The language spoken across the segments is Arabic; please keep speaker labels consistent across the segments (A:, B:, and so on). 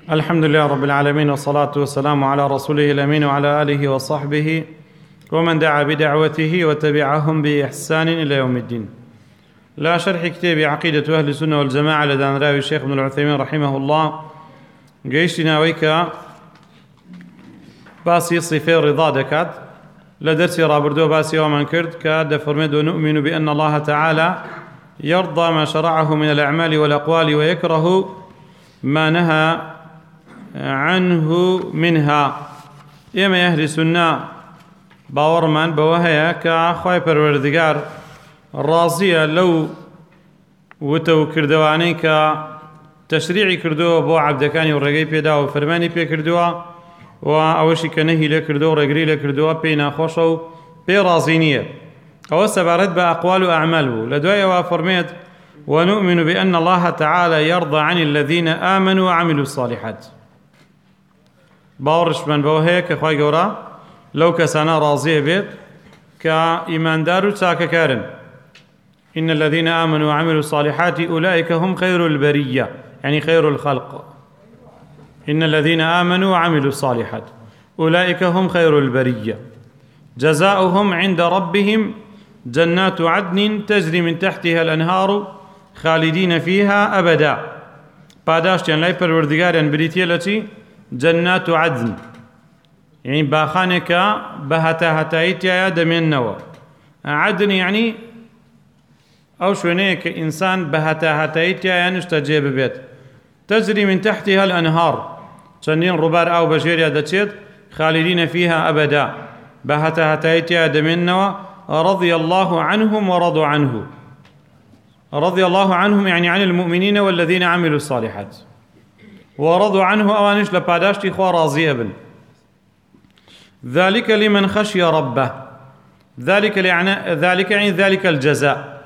A: الحمد لله رب العالمين، والصلاة والسلام على رسوله الأمين وعلى آله وصحبه ومن دعا بدعوته وتبعهم بإحسان إلى يوم الدين. لا شرح كتاب عقيدة أهل السنة والجماعة لدى راوي الشيخ ابن العثيمين رحمه الله قيشتنا ويكا باسي صفة رضا دكات لدرسي رابردو باسي ومن كرد كاد فرمد ونؤمن بأن الله تعالى يرضى ما شرعه من الأعمال والأقوال ويكره ما نهى عنه منها. إما أهل السنة باورمان بوهيا كأخوي پروردگار راضية لو وتو كردواني كتشريعي كردو بو عبدكاني ورقي بيدا وفرماني بي كردوا وأوشي كنهي لكردو ورقري لكردوا بينا خوشو بي رازينية أو سبارد بأقوال وأعمال لدوايا وفرميت ونؤمن بأن الله تعالى يرضى عن الذين آمنوا وعملوا الصالحات. باورش من بوهيا كخواي قورا لو كسانا راضية بيت كإيمان دارو تاكا كارن إن الذين آمنوا وعملوا الصالحات أولئك هم خير البرية، يعني خير الخلق. إن الذين آمنوا وعملوا الصالحات أولئك هم خير البرية جزاؤهم عند ربهم جنات عدن تجري من تحتها الأنهار خالدين فيها أبدا. پاداشتیان لای پروردگاریان بریتیه لچی جنات عدن، يعني باخانك بهتا هتايتيا دمين نوا. عدن يعني أو شونيك إنسان بهتا هتايتيا يعني استجيب بيت تجري من تحتها الأنهار سنين ربار أو بشير دتشيت خالدين فيها أبدا. بهتا هتايتيا دمين نوا رضي الله عنهم ورضوا عنه. رضي الله عنهم يعني عن المؤمنين والذين عملوا الصالحات، ورضوا عنه أوانش لباداشتي خوا راضي ابن. ذلك لمن خشي ربه. ذلك يعني ذلك الجزاء.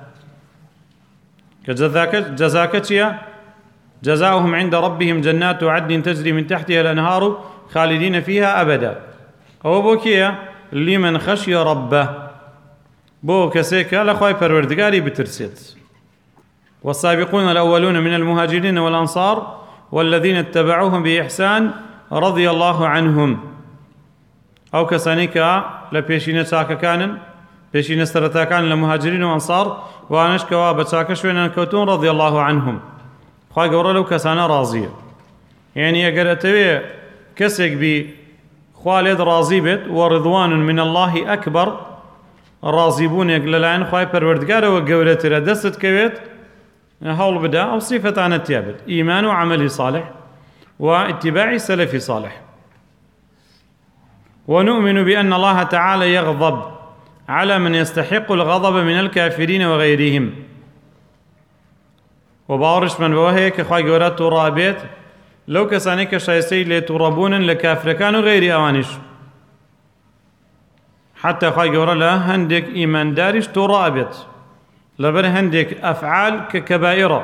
A: جزاك جزاؤهم عند ربهم جنات عدن تجري من تحتها الأنهار خالدين فيها أبدا. أو بوكيا لمن خشي ربه بو كسيكا لخواي پروردگاري بترسيت. والسابقون الأولون من المهاجرين والأنصار والذين اتبعوهم بإحسان رضي الله عنهم. أو كسانيكا لبيشين تاكا كانن بيشين استرتا كان لمهاجرين وأنصار وانشكوا بتاكا شوينا كوتون رضي الله عنهم. خواهي قورا لو كسانا راضية، يعني أقر أتوي كسك بي خوالد راضي بيت ورضوان من الله أكبر راضيبون يقللان خواهي پروردگار وقورت ردست كويت هول بدا أو صفة عن التيابت إيمان وعمل صالح واتباع سلف صالح. ونؤمن بأن الله تعالى يغضب على من يستحق الغضب من الكافرين وغيرهم. وبارش من بوهيك خواهي قولات ترابيت لو كسانيك شايسي لترابون لكافر كانوا غير أوانش حتى خواهي قولات لا هندك إيمان دارش ترابيت لبر هندك أفعال ككبائرة.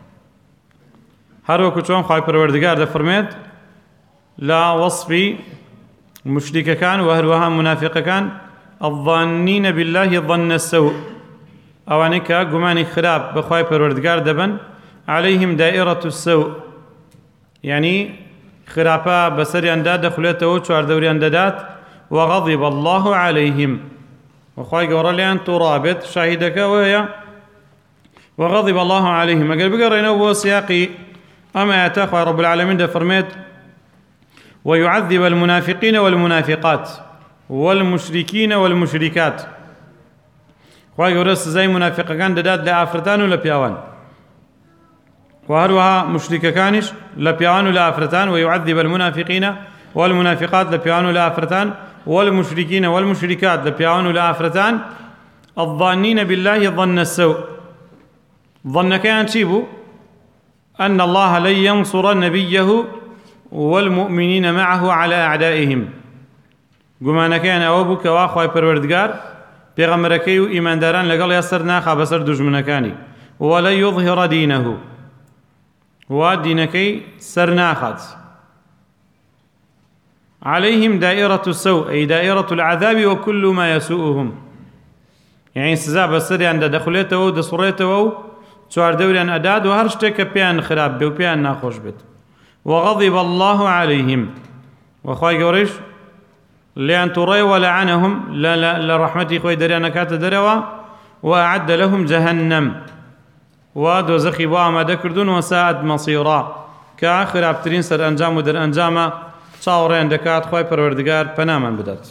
A: هروكو چون خواهي پروردگار ده فرميت لا وصفي مشرك كان وهروها منافق كان الظانين بالله ظن السوء أوانك قماني خراب بخواهي پروردگار دبن عليهم دائرة السوء، يعني خرابا بسري انداد دخلته وچوار دوري اندادات وغضب الله عليهم. وخواهي قورا لأن ترابط شاهدك وهي وغضب الله عليهم. أقل بقرينا هو سياقي أما يتاخوى رب العالمين ده فرميت ويعذب المنافقين والمنافقات والمشركين والمشركات. خواهي قورا زي منافق كان دادات لأفرتان ولا بياوان وهروها مشرك كانش لبياوان ولا أفرتان. ويعذب المنافقين والمنافقات لبياوان ولا أفرتان والمشركين والمشركات لبياوان ولا أفرتان. الظانين بالله ظن السوء. ظن كان شيبو أن الله لن ينصر نبيه والمؤمنين معه على أعدائهم. قمان كان أوبك واخوي پروردگار پیغمبركي وإيمان داران لقال يسر ناخا بسر دجمنكاني ولن يظهر دينه ودينكي سر ناخات عليهم دائرة السوء أي دائرة العذاب وكل ما يسوءهم. يعني سزاب بسر عند دخلته ودصريته چوار دوريان أداد وهر شتێک کە پێیان خراپ بێ و پێیان ناخۆش بێت وغضب الله عليهم وخواي قوريش لأن تري ولعنهم لرحمتي خوي دريانا كات دروا وأعد لهم جهنم ودوزخي بوا دكردون وساعد مصيرا كآخر أبترين سر أنجام ودر أنجام شاورين دكات خوي پروردگار پنامان بدات.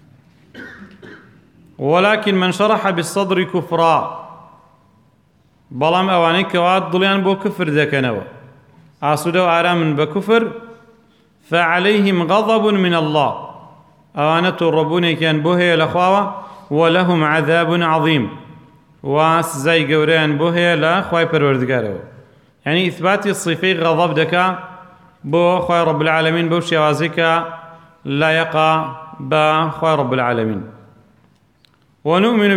A: ولكن من شرح بالصدر كفرا بلام أواني كواد ضليان بو كفر دكنوا عصدوا آرام بكفر فعليهم غضب من الله أوانة الربون كان بوهي لخواوة ولهم عذاب عظيم وسزاي قوريان بوهي لخواي پروردگارو. يعني إثبات الصفي غضب دكا بو خواي رب العالمين بو شوازك لا يقع بخواي رب العالمين. ونؤمن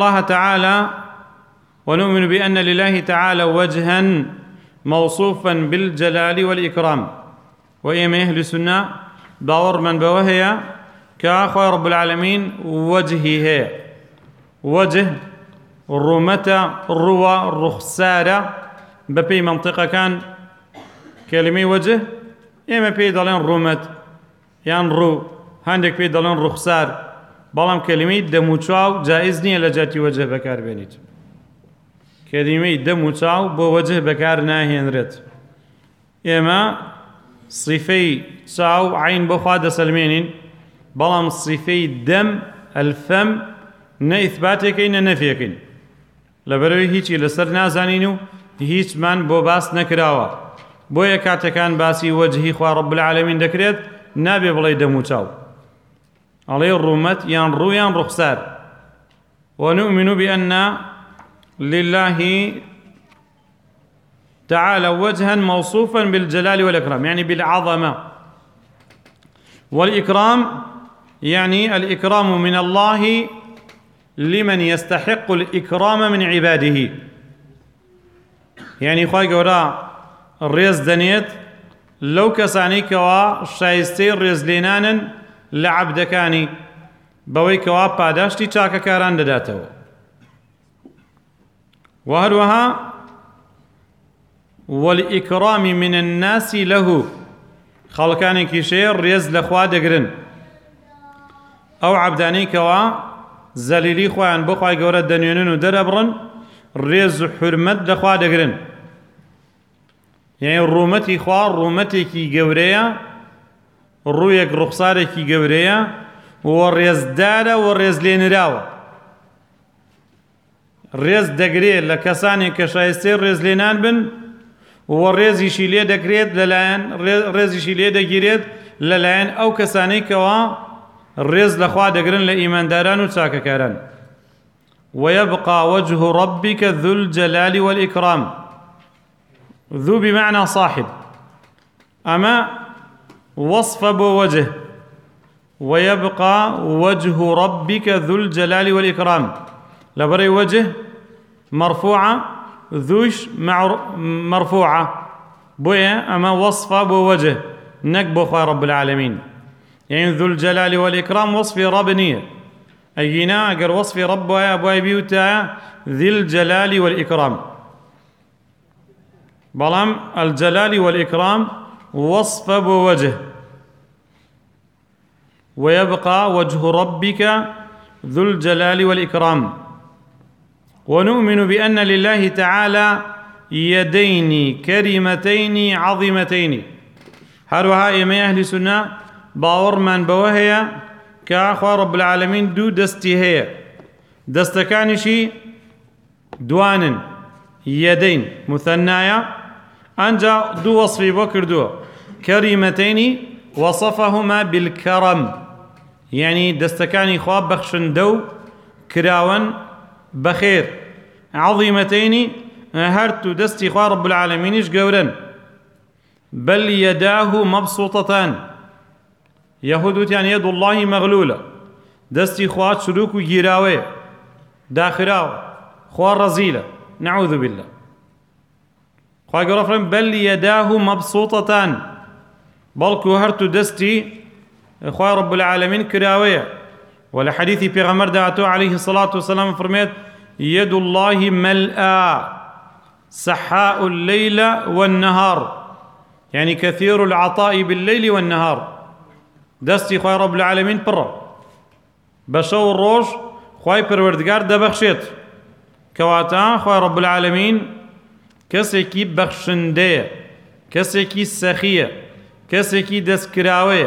A: بأن لله تعالى وجها موصوفا بالجلال والإكرام. وإيما أهل السنة باور من بوهي كأخوة رب العالمين وجهه وجه الرمة الروى الرخسارة ببي منطقة كان كلمة وجه إما بي دالين رمت يعني رو هندك بي دالين رخسار بلام كلمة دموچاو جائز نية لجاتي وجه بكار بينيت كلمة دموچاو بو وجه بكار ناهين رت إما صفي تشاو عين بخواد سلمينين بلام صفي دم الفم نا إثباتكين نا نفيكين لبروي هيچي لسر نازانينو هيچ من بو باس نكراوا بو يكاتكان باسي وجهي خوا رب العالمين دكريت نابي بلاي دموچاو عليه الرومت يان رو يان رخسار. ونؤمن بأن لله تعالى وجها موصوفا بالجلال والإكرام يعني بالعظمة والإكرام يعني الإكرام من الله لمن يستحق الإكرام من عباده. يعني خواهي قولا الريز دنيت لو كساني كوا شايستي الريز لينانا لعبدكاني بوي كوا پاداشتي چاكا كاران داداتو. وهروها والإكرام من الناس له خلقاني كيشير ريز لخوا دقرن أو عبداني كوا زليلي خوان بخواي قورة دنيونين ودربرن ريز حرمت لخوا دقرن. يعني الرومتي خوار رومتي كي قوريا رويك رخصاري كي قوريا والريز دادا والريز لينراوة ريز دقري لكساني كشايستير ريز لينان بن والريزي شيليه دكريت للاين ريزي شيليه دكريت للاين أو كساني كوا الريز لخوا دقرن لإيمان داران وتساكا كاران. ويبقى وجه ربك ذو الجلال والإكرام ذو بمعنى صاحب أما وصف بو وجه ويبقى وجه ربك ذو الجلال والإكرام لبري وجه مرفوعة ذوش مرفوعة بويا أما وصفة بو وجه نكبو خواه رب العالمين. يعني ذو الجلال والإكرام وصف ربني أينا أقر وصف رب أبوي بيوتا ذي الجلال والإكرام بلام الجلال والإكرام وصف بو وجه. ويبقى وجه ربك ذو الجلال والإكرام. ونؤمن بأن لله تعالى يدين كريمتين عظيمتين. هروها إما أهل سنة باور من بوهي كأخوة رب العالمين دو دستي هي دستكانشي دوان يدين مثنايا أنجا دو وصفي بكر دو كريمتين وصفهما بالكرم يعني دستكاني خواب بخشن دو كراون بخير. عظيمتين هرتو دستي خواه رب العالمينش قورن بل يداه مبسوطتان يهودوت يعني يد الله مغلولة دستي خواه شروك وجيراوي داخراو خواه رزيلة نعوذ بالله. خواه قرفرن بل يداه مبسوطتان بلكو هرتو دستي خواه رب العالمين كراوية. ولحديث پیغمبر دعتو عليه الصلاة والسلام فرميت يد الله ملأى سحاء الليل والنهار يعني كثير العطاء بالليل والنهار دستي خوي رب العالمين برا بشو الروج خوي پروردگار دبخشيت كواتا خوي رب العالمين كسيكي بخشنده كسيكي سخيه كسيكي دسكراويه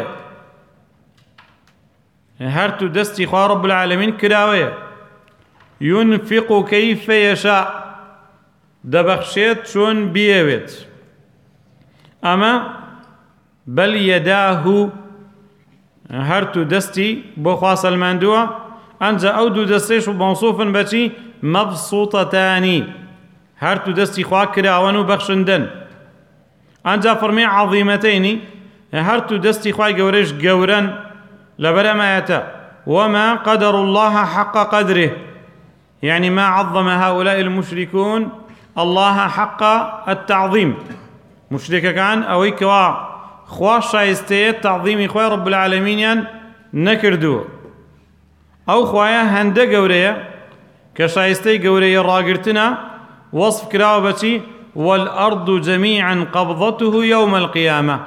A: هر تو دستي خوي رب العالمين كراويه ينفق كيف يشاء دبخشيت شون بيويت أما بل يداه هرتو دستي بو خواص المندوع أنجا أو دو دستيش موصوفا بشي مبسوطتاني هرتو دستي خواكرا ونو بخشندن أنجا فرمي عظيمتين هرتو دستي خواي قوريش قورا لبرما يتا وما قدر الله حق قدره يعني ما عظم هؤلاء المشركون الله حق التعظيم مشرك كان أو كوا خواش شايستي تعظيم خوي رب العالمين نكردو أو خوايا هند قورية كشايستي قورية راقرتنا وصف كراوبتي والأرض جميعا قبضته يوم القيامة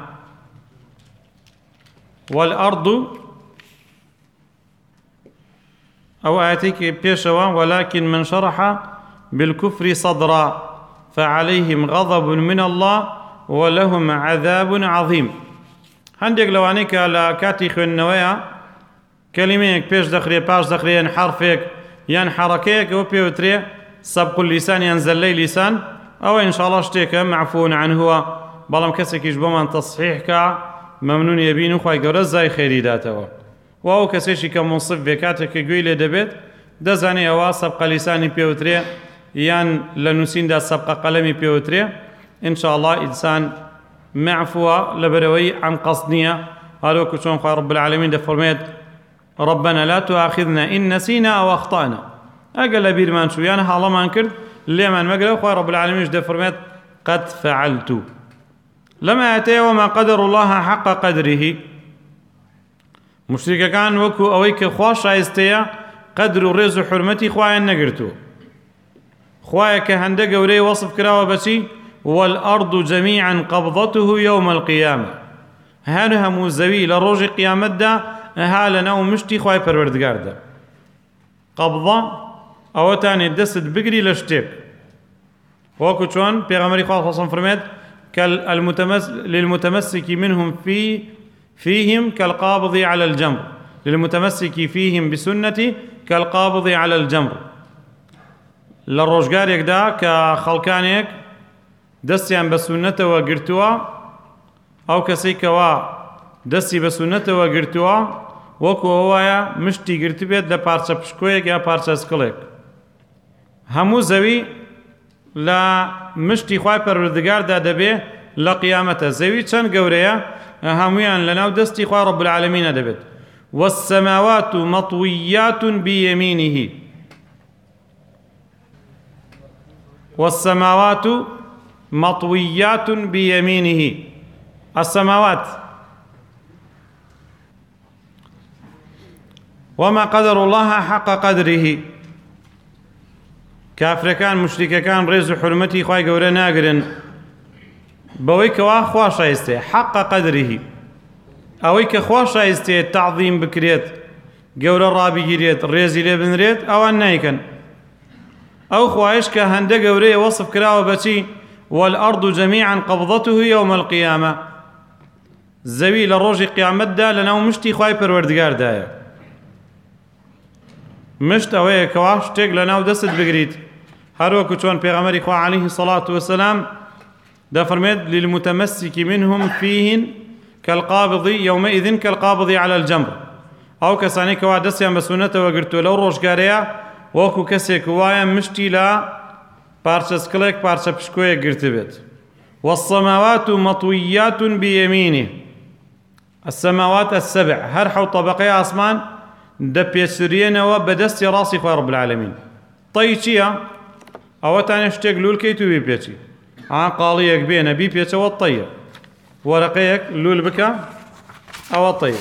A: والأرض أو آتيك بيشوا ولكن من شرح بالكفر صدرا فعليهم غضب من الله ولهم عذاب عظيم هندق لوانيك على كاتي خوينويا كلميك بيش دخري باش دخري ين حرفك ين حركيك وبيوتري سبق اللسان ينزل لي لسان أو إن شاء الله اشتيك معفو عنه هو بلام كسك يجبو تصحيحك ممنون يبينو خواهي قرز زي خيري داته وهو كسيشي كمنصف بكاتك قويلة دبت دزاني أوا سبق لساني بيوتري يان لنسين دا سبق قلمي بيوتري إن شاء الله إنسان معفوة لبروي عن قصدنية هلو كشون خواه رب العالمين دا فرميت ربنا لا تؤاخذنا إن نسينا أو أخطأنا أقل بيرمان شو يعني حالا ما انكرت اللي من مقلو خواه رب العالمين دا فرميت قد فعلت لما أتي وما قدر الله حق قدره مشركة كان وكو أويك خواه شايستيا قدر الرز حرمتي خواه نقرتو خواه كهندق وري وصف كراوة بشي والأرض جميعا قبضته يوم القيامة هانها موزوي لروج قيامة دا هالنا ومشتي خواه پروردگار دا قبضة أو تاني دست بقري لشتيك وكو چون پیغمبري خواه خصم فرميت للمتمسك منهم فيهم كالقابض على الجمر للمتمسك فيهم بسنتي كالقابض على الجمر للروجگار يكدا كخلقانيك دستيان بسنته وقرتوا أو كسيكوا دستي بسنته وقرتوا وكو هوايا مشتي قرتبيت لپارچه پشكويك يا پارچه سكليك همو زوي لا مشتي خواهي پروردگار دا دبي لقيامته زوي چند قوريا همويان لناو دستي خواهي رب العالمين دبت والسماوات مطويات بيمينه والسماوات مطويات بيمينه السماوات وما قدر الله حق قدره كافر كان مشرك كان ريز حرمتي خواهي قوري ناقرن بويك واخوا شايستي حق قدره اويك خوا شايستي تعظيم بكريت قوري الرابي جريت ريزي لبن ريت او النايكن او خواهش كهند قوري وصف كراوة بشي والأرض جميعا قبضته يوم القيامة زوي لروج قيامت دا لناو مشتي خواهي پروردگار دايا مشت اوه كواش تيق لناو دست بقريت هروكو چون پیغمبري خواه عليه الصلاة والسلام دا فرميت للمتمسك منهم فيهن كالقابض يومئذ كالقابض على الجمر او كساني كوا دستيان بسنته وقرتو لو روشگاريا وكو كسي كوايا مشتي لا پارچه سكليك پارچه پشكوية قرتبت والسماوات مطويات بيمينه السماوات السبع هر حو طبقية أسمان دا بيسرين وبدست راسي خواه رب العالمين طيشيا او تاني اشتاق لول كيتو بي بيتي قاليك بينا بي بيتي والطير ورقيك لول بكا او الطير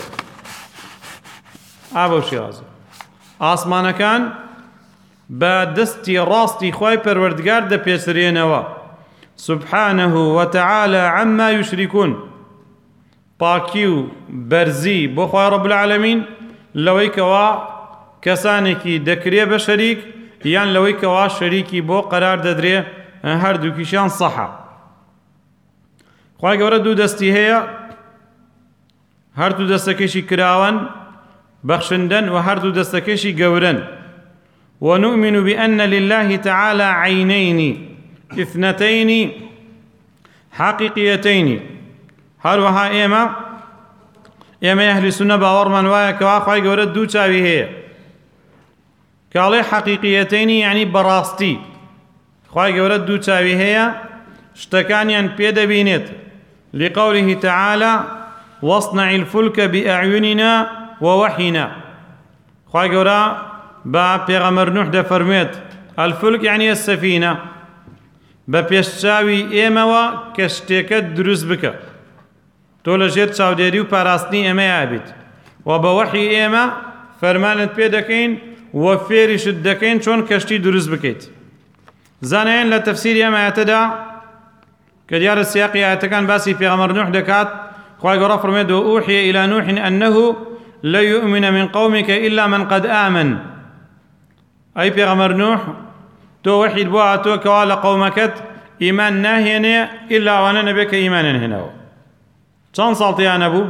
A: ابو شيرازي آسمان كان با دستي راستي خواهي پروردگار دا پيسرينوا سبحانه وتعالى عما يشركون باكيو برزي بخوا رب العالمين لويكوا كسانكي دكري بشريك يان لويكوا شريكي بو قرار ددري هر دوكيشان صحة خواهي گەورە دوو دەستی هەیە هەردوو دەستەکەشی کراون بەخشندن و هەردوو دەستەکەشی گەورن ونؤمن بأن لله تعالى عينين اثنتين حقيقيتين هەروەها ئێمە ئەهلی سونە باوەڕمان وایە کەوا خی گەورە دوو چاوی هەیە کاڵێ حەقیقیەتەینی یعنی بەڕاستی خی گەورە دوو چاوی هەیە شتەکانیان پێدەبینێت لقوله تعالى واصنع الفلك بأعيننا ووحينا خی گەورە با پێغەمبەر نوح دەفەرموێت الفلك يعني السفينة بە پێشچاوی ئێمەوە کە شتێکە دروست بکە تۆ لە ژێر چاودێری و پاراستنی ئێمە یابیت و بە وەحی ئێمە فەرمانت پێ دەکەین و فێریشت دەکەین چۆن کەشتی دروست بکەیت زانایان لە تەفسیری ئەم ئایەتەدا کە دیارە سیاقی ئایەتەکان باسی پێغەمبەر نوح دەکات خوای گەورە فەرمووێت وأوحي إلى نوح أنه لا يؤمن من قومك إلا من قد آمن أي پێغەمبەر نوح تۆ وەحیت بۆ هاتووە کەوا لە قەومەکەت ئیمان ناهێنێ ئیلا ئەوانە نەبێت کە ئیمانیان هێناوە چەند ساڵتیان هەبوو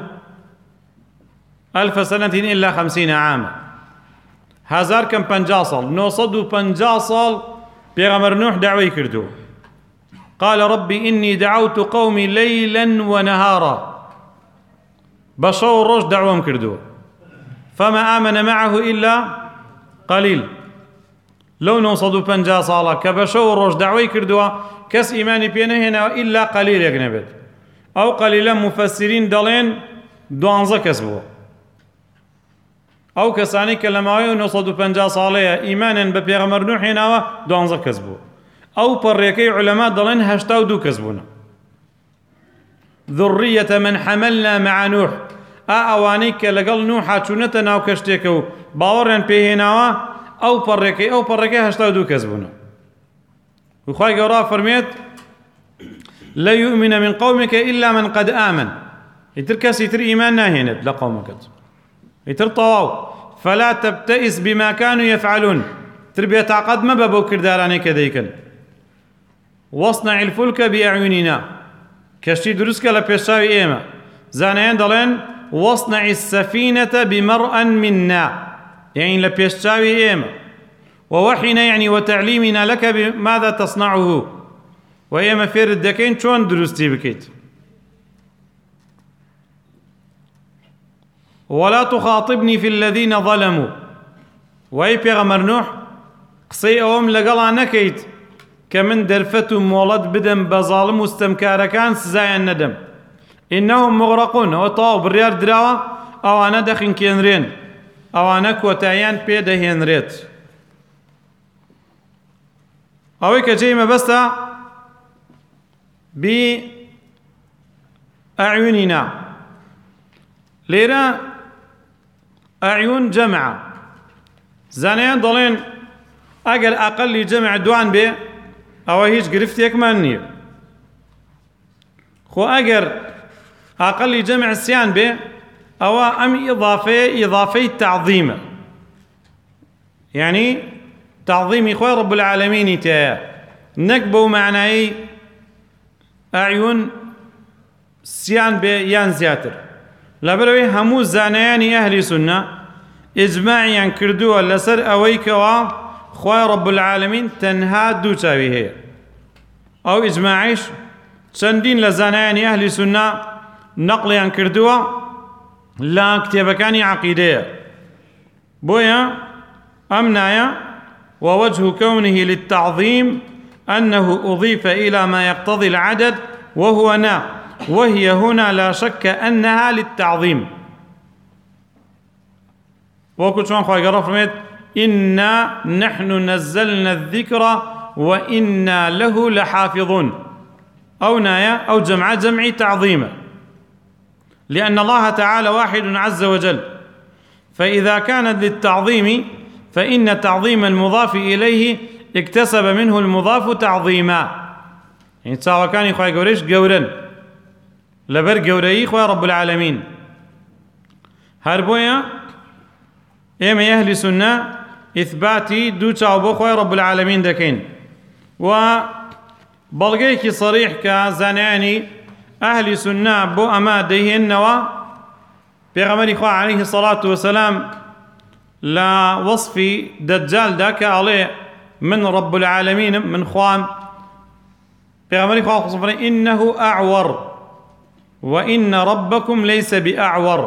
A: 1000 سنة إلا 50 عاما 1000 کەم 50 ساڵ 950 ساڵ پێغەمبەر نوح داوای کردو قال رب إني دعوت قومي ليلا ونهارا بشو روش دعوهم كردو فما آمن معه إلا قليل لو 950 ساڵە کە بەشەو ڕۆژ داوای کردووە کەس ئیمانی پێ نەهێناوە ئیلا قەلیلێک نەبێت ئەو قەلیلە مفەسرین دەڵێن 12 کەس بووە ئەو کەسانی کە لە ماوەی 950 ساڵەیە ئیمانیان بە پێغەمبەر نوح هێناوە 12 کەس بووە ئەو پەڕێکەی عولەما دەڵێن 82 کەس بوون ذڕیەتە من حەمەلنا مع نوح ئەوانەی کە لەگەڵ نوح چوونەتە ناو کەشتێکە و باوەڕیان پێهێناوە ئەو پەڕێکەی 82 کەس بوون وخوای گەورە فەرمێت لا يؤمن من قومك إلا من قد آمن ئیتر کەس ئیتر ئیمان ناهێنێت لە قەومەکەت ئیتر تەواو فلا تبتئس بما كانوا يفعلون تر بێتاقەت مەبە بەو کردارانەی کە دەیکەن واصنع الفلك بأعيننا کەشتی دروست کە لە پێشچاوی ئێمە زانایان دەڵێن واصنع السفينة بمرأ منا يعني لبيشتاوي إيما ووحينا يعني وتعليمنا لك بماذا تصنعه وإيما فير الدكين شون درستي بكيت ولا تخاطبني في الذين ظلموا وأي بيغمر نوح قصي أوم لقلا نكيت كمن درفت مولد بدم بظالم واستمكار كان سزايا الندم إنهم مغرقون وطاو بالريار دراوة أو أنا دخن كينرين ئەوانە کۆتاییان پێ دەهێنرێت ئەوەی کە جێی مەبەستە بأعيننا لێرە ئەعیون جەمعە زانایان دەڵێن ئەگەر ئەقەلی جەمع دوان بێ ئەوە هیچ گرفتێکمان نییە خۆ ئەگەر ئەقەلی جەمع سیان بێ أو أم إضافة تعظيم يعني تعظيم إخوة رب العالمين تايا نكبو معناي أعين سيان بيان زياتر لبروي همو زانياني أهل سنة إجماعيا كردوا لسر أويكوا خواه رب العالمين تنها دو تاويه أو إجماعيش چندين لزانياني أهل سنة نقليا كردوا لا كتابكاني عقيدة بويا أمنايا ووجه كونه للتعظيم أنه أضيف إلى ما يقتضي العدد وهو نا وهي هنا لا شك أنها للتعظيم وكل شوان خواهي قرأت إنا نحن نزلنا الذكر وإنا له لحافظون أو نايا أو جمعي تعظيما لأن الله تعالى واحد عز وجل فإذا كانت للتعظيم فإن تعظيم المضاف إليه اكتسب منه المضاف تعظيما يعني چاوەکانی خوای گەورەش گەورن لەبەر گەورەیی خوای رب العالمین. هەر بۆیە ئێمە ئەهلی سونە ئیثباتی دوو چاو بۆ خوای رب العالمین دەکەین و بەڵگەیەکی صریح کە زانایانی ئەهلی سونە بۆ ئەمە دەیهێننەوە پێغەمبەری خوا عەلەیهی سەڵات وەسەلام لە وەصفی دەجالدا کە ئەڵێ من رب العالمین من خوام پێغەمبەری خوا فەرمێ إنه أعور وإن ربكم ليس بأعور.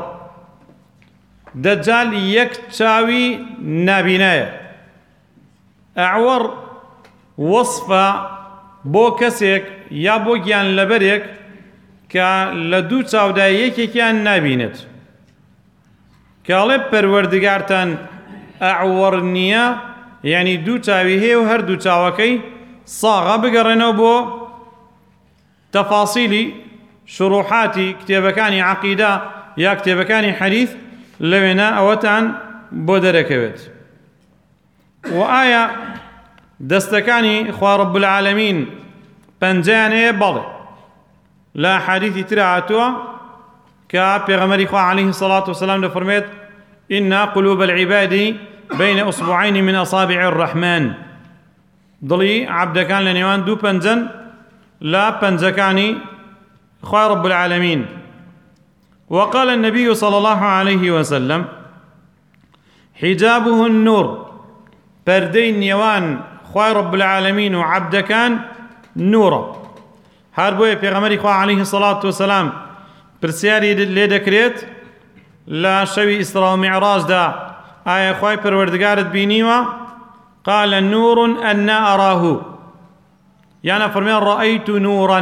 A: دەجال یەک چاوی نابینایە. ئەعوەر وەصفە بۆ کەسێک یا بۆ گیان لەبەرێک کە لە دوو چاودا یەکێکیان نابینێت. کاڵێ پەروەردگارتان ئەعوەر نییە یعنی دوو چاوی هەیە و هەردوو چاوەکەی ساغا. بگەڕێنەوە بۆ تەفاسیلی شروحاتی کتێبەکانی عەقیدە یا کتێبەکانی حەدیث لەوێنە ئەوەتان بۆ دەرەکەوێت. و ئایا دەستەکانی خوا رب العالمین پەنجەیان هەیە؟ بەڵێ. لە حەدیثی ترە هاتووە کە پێغەمبەری خوا عەلەیهی سەڵات وسەلام دەفەرمێت إن قلوب العباد بين أصبعين من أصابع الرحمن. دڵی عەبدەکان لە نێوان دوو پەنجەن لا پەنجەکانی خوای رب العالمین. وقال النبي صلى الله عليه وسلم حجابه النور. پەردەی نێوان خوای رب العالمین و عەبدەکان نورە. هەر بۆیە پێغەمبەری خوا عەلەیهی سەڵات وسەلام پرسیاری لێ دەکرێت لە شەوی ئیسرا و میعراجدا ئایا خوای پەروەردگارت بینیوە؟ قال نور أنا أراه. یانە فەرمێن رأيت نورا.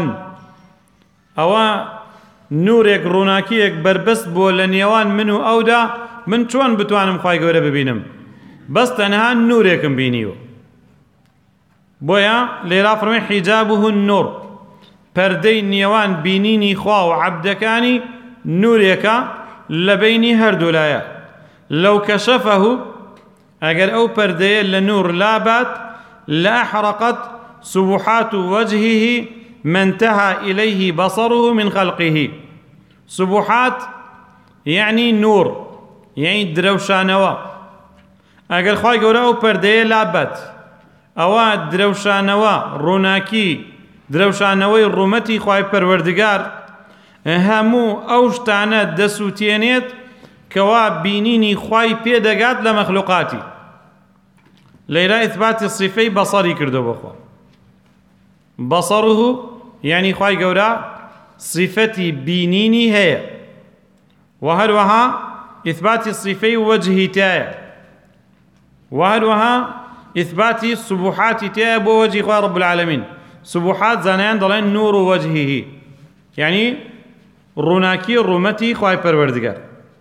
A: ئەوە نورێک ڕووناکیەک بربەست بووە لە نێوان من و ئەودا من چۆن بتوانم خوای گەورە ببینم؟ بەس تەنها نورێکم بینیوە. بۆیە لێرا فەرمێ حیجابه النور. پەردەی نێوان بینینی خوا و عەبدەکانی نورێکە لە بینی هەردوو لایە. لەو کەشەفەه ئەگەر ئەو پەردەیە لە نور لابات لأحرقت سبحات وجهه ما انتهى إليه بصره من خلقه. سبحات يعني نور يعني دروشانەوە. ئەگەر خوای گەورە ئەو پەردەیە لابات ئەوە درەوشانەوە ڕووناکی درەوشانەوەی ڕوومەتی خوای پەروەردگار هەموو ئەو شتانە دەسووتێنێت کەوا بینینی خوای پێدەگات لە مەخلوقاتی. لێرە ئیثباتی صیفەی بەسەری کردو بەخوا. بەسەڕه یعنی خوای گەورە صیفەتی بینینی هەیە و هەروەها ئیثباتی صیفەی وەجهی تایە و هەروەها ئیثباتی سبوحاتی تایە بۆ وەجهی خوای رب العالمین. سبوحات زانایان دەڵێن نور و وەجهیه یعنی ڕووناکی ڕوومەتی خوای پەروەردگار.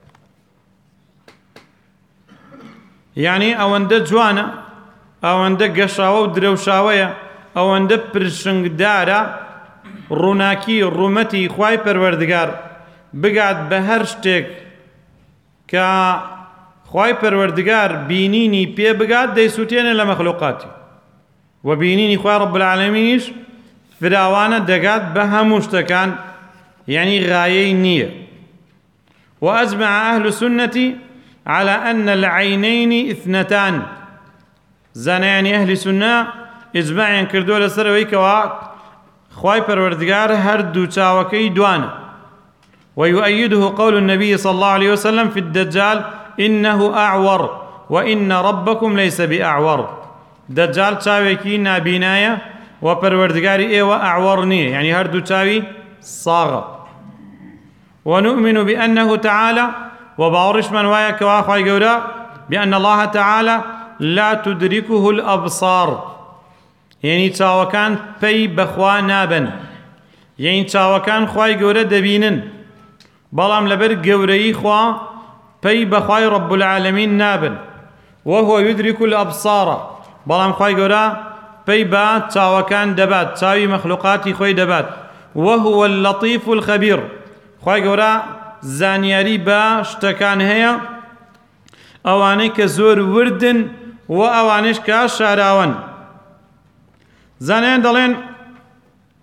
A: یعنی ئەوەندە جوانە ئەوەندە گەشاوە و درەوشاوەیە ئەوەندە پرشنگدارە ڕووناکی ڕوومەتی خوای پەروەردگار بگات بە هەر شتێک کە خوای پەروەردگار بینینی پێ بگات دەیسووتێنێ لە مەخلوقاتی و بینینی خوای رب العالمینیش فراوانە دەگات بە هەموو شتەکان یعنی غایەی نییە. وأجمع أهل السنة على أن العينين اثنتان. زانایانی ئەهلی سونە ئیجماعیان کردووە لەسەرەوەی کەوا خوای پەروەردگار هەردوو چاوەکەی دوانە. ويؤيده قول النبي صلى الله عليه وسلم في الدجال إنه أعور وإن ربكم ليس بأعور. دجال چاوێکی نابینایە و پەروەردگاری ئێوە ئەعوەڕ نییە یعنی هەردوو چاوی ساغە. ونؤمن بأنه تعالى وباورشمان وایە کەوا خوای گەورە بأن الله تعالى لا تدركه الأبصار يعني چاوەکان پەی بەخوا نابن يعني چاوەکان خوای گەورە دەبینن بەڵام لەبەر گەورەی خوا پەی بەخوای رب العالمین نابن. وهو يدرك الأبصار بەڵام خوای گەورە پەی بە چاوەکان دەبات چاوی مەخلوقاتی خۆی دەبات. وهو اللطيف الخبير خوای گەورە زانیاری بە شتەکان هەیە ئەوانەی کە زۆر وردن و ئەوانش کە شاراون. زانیان دەڵێن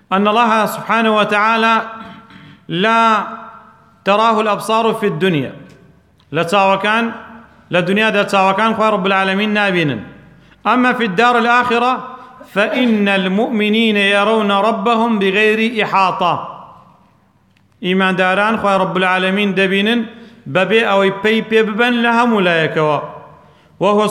A: أن الله سبحانه وتعالى لا تراه الأبصار في الدنيا لتاوكان لدنيا دا تاوكان خواه رب العالمين نابين. أما في الدار الآخرة فإن المؤمنين يرون ربهم بغير إحاطة. إيمان داران خواه رب العالمين دبين ببي أو يبي ببن لها ملايكوا، وهو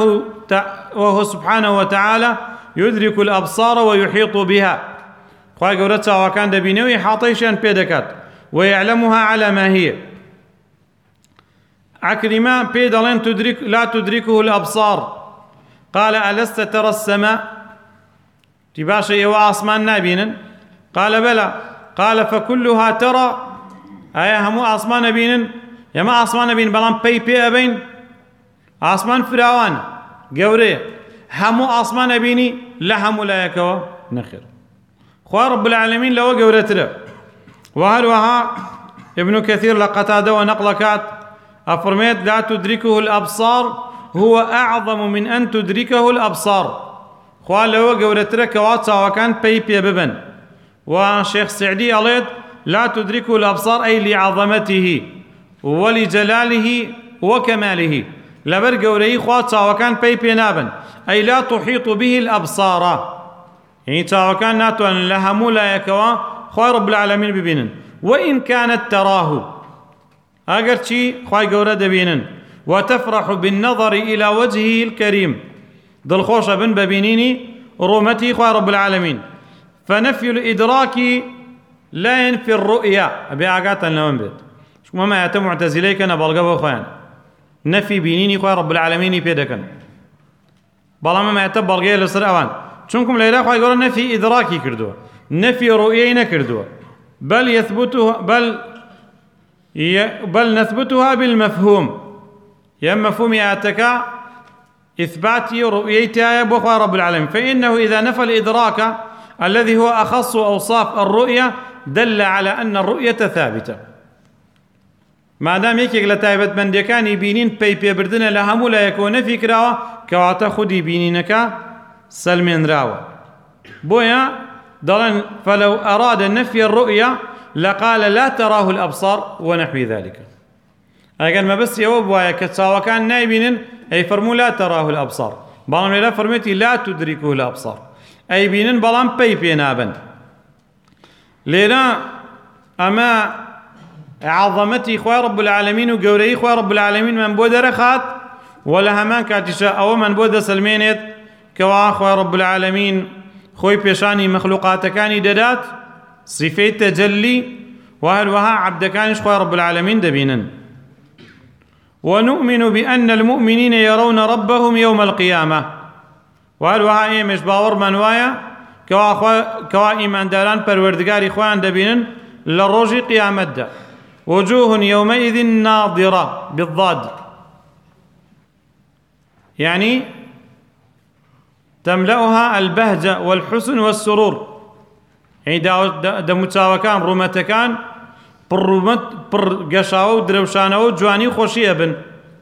A: سبحانه وتعالى يدرك الأبصار ويحيط بها. خواه قولتها وكان دبينه ويحاطيشان بيدكات ويعلمها على ما هي. عكرما بيدلين لا تدركه الأبصار. قال ألست ترى السماء تباشا يوا أسمان نابينا؟ قال بلى. قال فكلها ترى أيها همو أسمان نبينا؟ يما أسمان نبين بلان بي أبين أسمان فراوان قوري همو أسمان نبيني لا همو لا يكوا نخير. خواه رب العالمين لو قورتنا. وهل وها ابن كثير لقتاده ونقلكات أفرميت لا تدركه الأبصار هو أعظم من أن تدركه الأبصار. خواه لو قورتنا كواتسا وكان بي ببن. وشيخ سعدي قالت لا تدركه الأبصار أي لعظمته ولجلاله وكماله. لبر قوري خواتسا وكان بي نابن أي لا تحيط به الأبصار، يعني تاوكان ناتو أن لهمو لا يكوا خواه رب العالمين ببينن وإن كانت تراه أقر شي خواه قورة دبينن وتفرح بالنظر إلى وجهه الكريم ضل خوشة بن ببينيني رومتي خواه رب العالمين. فنفي الإدراك لا ينفي الرؤيا. أبي أقاتا لهم بيت شو ما يتم معتزليك أنا بلغبه خوان نفي بينيني خواه رب العالمين بيدكن بلا ما يتم بلغيه لسر أوان چونكم ليلا خواه يقول نفي إدراكي كردوه نفي رؤية نكردوه بل يثبتها بل نثبتها بالمفهوم. يا مفهوم ياتك إثباتي رؤيتها بخواه رب العالمين. فإنه إذا نفى الإدراك الذي هو أخص أوصاف الرؤية دل على أن الرؤية ثابتة. ما دام يكيك لتايبت من ديكاني بينين بي بردنا لهمو لا يكون فكرة كواتا خدي بينينك سلمين راوة بويا دلن. فلو أراد نفي الرؤية لقال لا تراه الأبصار ونحو ذلك. أقل ما بس يوب ويا كتساوى كان نايبين أي فرمو لا تراه الأبصار بلان لا فرمتي لا تدركه الأبصار أي بينن بلان بي نابن. لنا أما عظمتي خواه رب العالمين وقوري خواه رب العالمين من بود رخات ولا همان كاتشاء أو من بود سلمينت كوا خواه رب العالمين خوي بيشاني مخلوقاتكاني ددات صفة تجلي وهل وها عبدكانش خواه رب العالمين دبينن. ونؤمن بأن المؤمنين يرون ربهم يوم القيامة. وهل وها إيمش باور منوايا كوا إيمان داران پروردگاري خوان دبينن للروج قيامت دا. وجوه يومئذ ناظرة بالضاد يعني تملأها البهجة والحسن والسرور. يعني دا متساوكان رومتكان پر قشاو دروشانو جواني خوشية بن.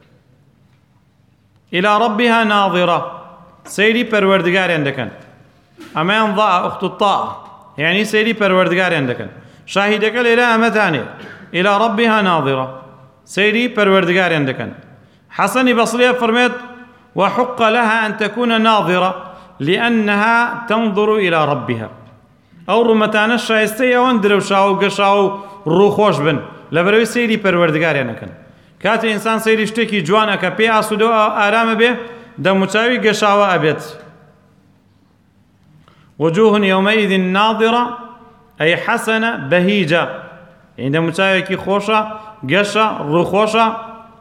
A: إلى ربها ناظرة سيري پروردگار عندكن. أما ينضاء أخت الطاعة يعني سيري پروردگار عندكن. شاهدك إلى أمتاني إلى ربها ناظرة سيري پروردگار عندكن. حسن بصرية فرميت وحق لها أن تكون ناظرة لأنها تنظر إلى ربها. أو رمتان الشايستية واندرو شاو قشاو روخوش بن لبروي سيري پروردگار عندكن. كات إنسان سيري اشتكي جوانك بي أسودو آرام به دمتاوي قشاو أبيت. وجوه يومئذ ناظرة أي حسنة بهيجة عند متاوكي خوشة قشة روخوشة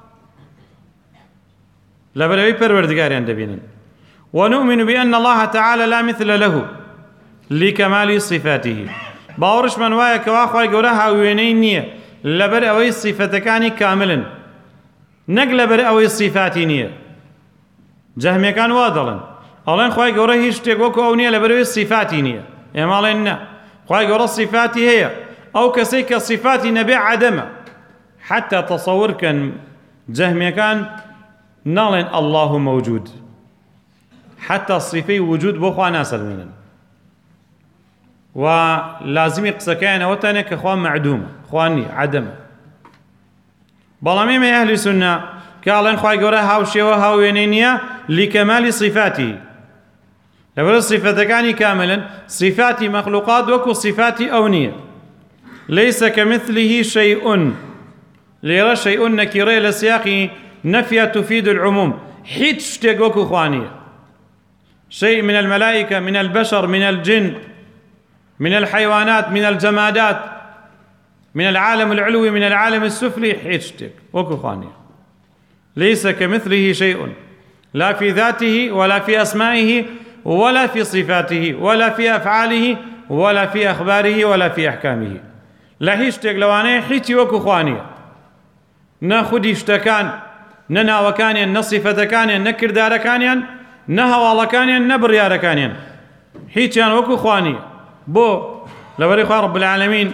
A: لبلوي پروردگار عندبينن. ونؤمن بأن الله تعالى لا مثل له لكمال صفاته. باورش من وايا كواخواي قولها وينين نية لبر أوي صفتكاني كاملا نقل بر أوي صفاتي نية. جهمي كان واضلا أولين خواي قوله هشتكوكو أو نية لبر أوي صفاتي نية إما لنا خواي قوله صفاتي هي أو كسيك صفاتي نبي عدمه حتى تصور كان جهمي كان نالين الله موجود حتى الصفي وجود بخوا ناس المنن ولازمي قسكين وتاني كخوان معدومة خواني عدم بلامي ما أهل سنة كالين خواهي قوله هاوشي وهاوينينيا لكمال صفاته لبرز صفتكاني كاملا صفات مخلوقات وكو صفات أونية ليس كمثله شيء ليرى شيء نكيري لسياق نفيا تفيد العموم حيت شتيق وكو خوانية شيء من الملائكة من البشر من الجن من الحيوانات من الجمادات من العالم العلوي من العالم السفلي حيت شتيق وكو خوانية ليس كمثله شيء لا في ذاته ولا في أسمائه ولا في صفاته ولا في أفعاله ولا في أخباره ولا في أحكامه لا هيشتك لوانه حيتي وكو خوانية ناخدي اشتكان ننا وكانيا نصفة كانيا نكر دار كانيا نهوى كانيا نبر كانيا حيتيان وكو خوانية بو لوري خواه رب العالمين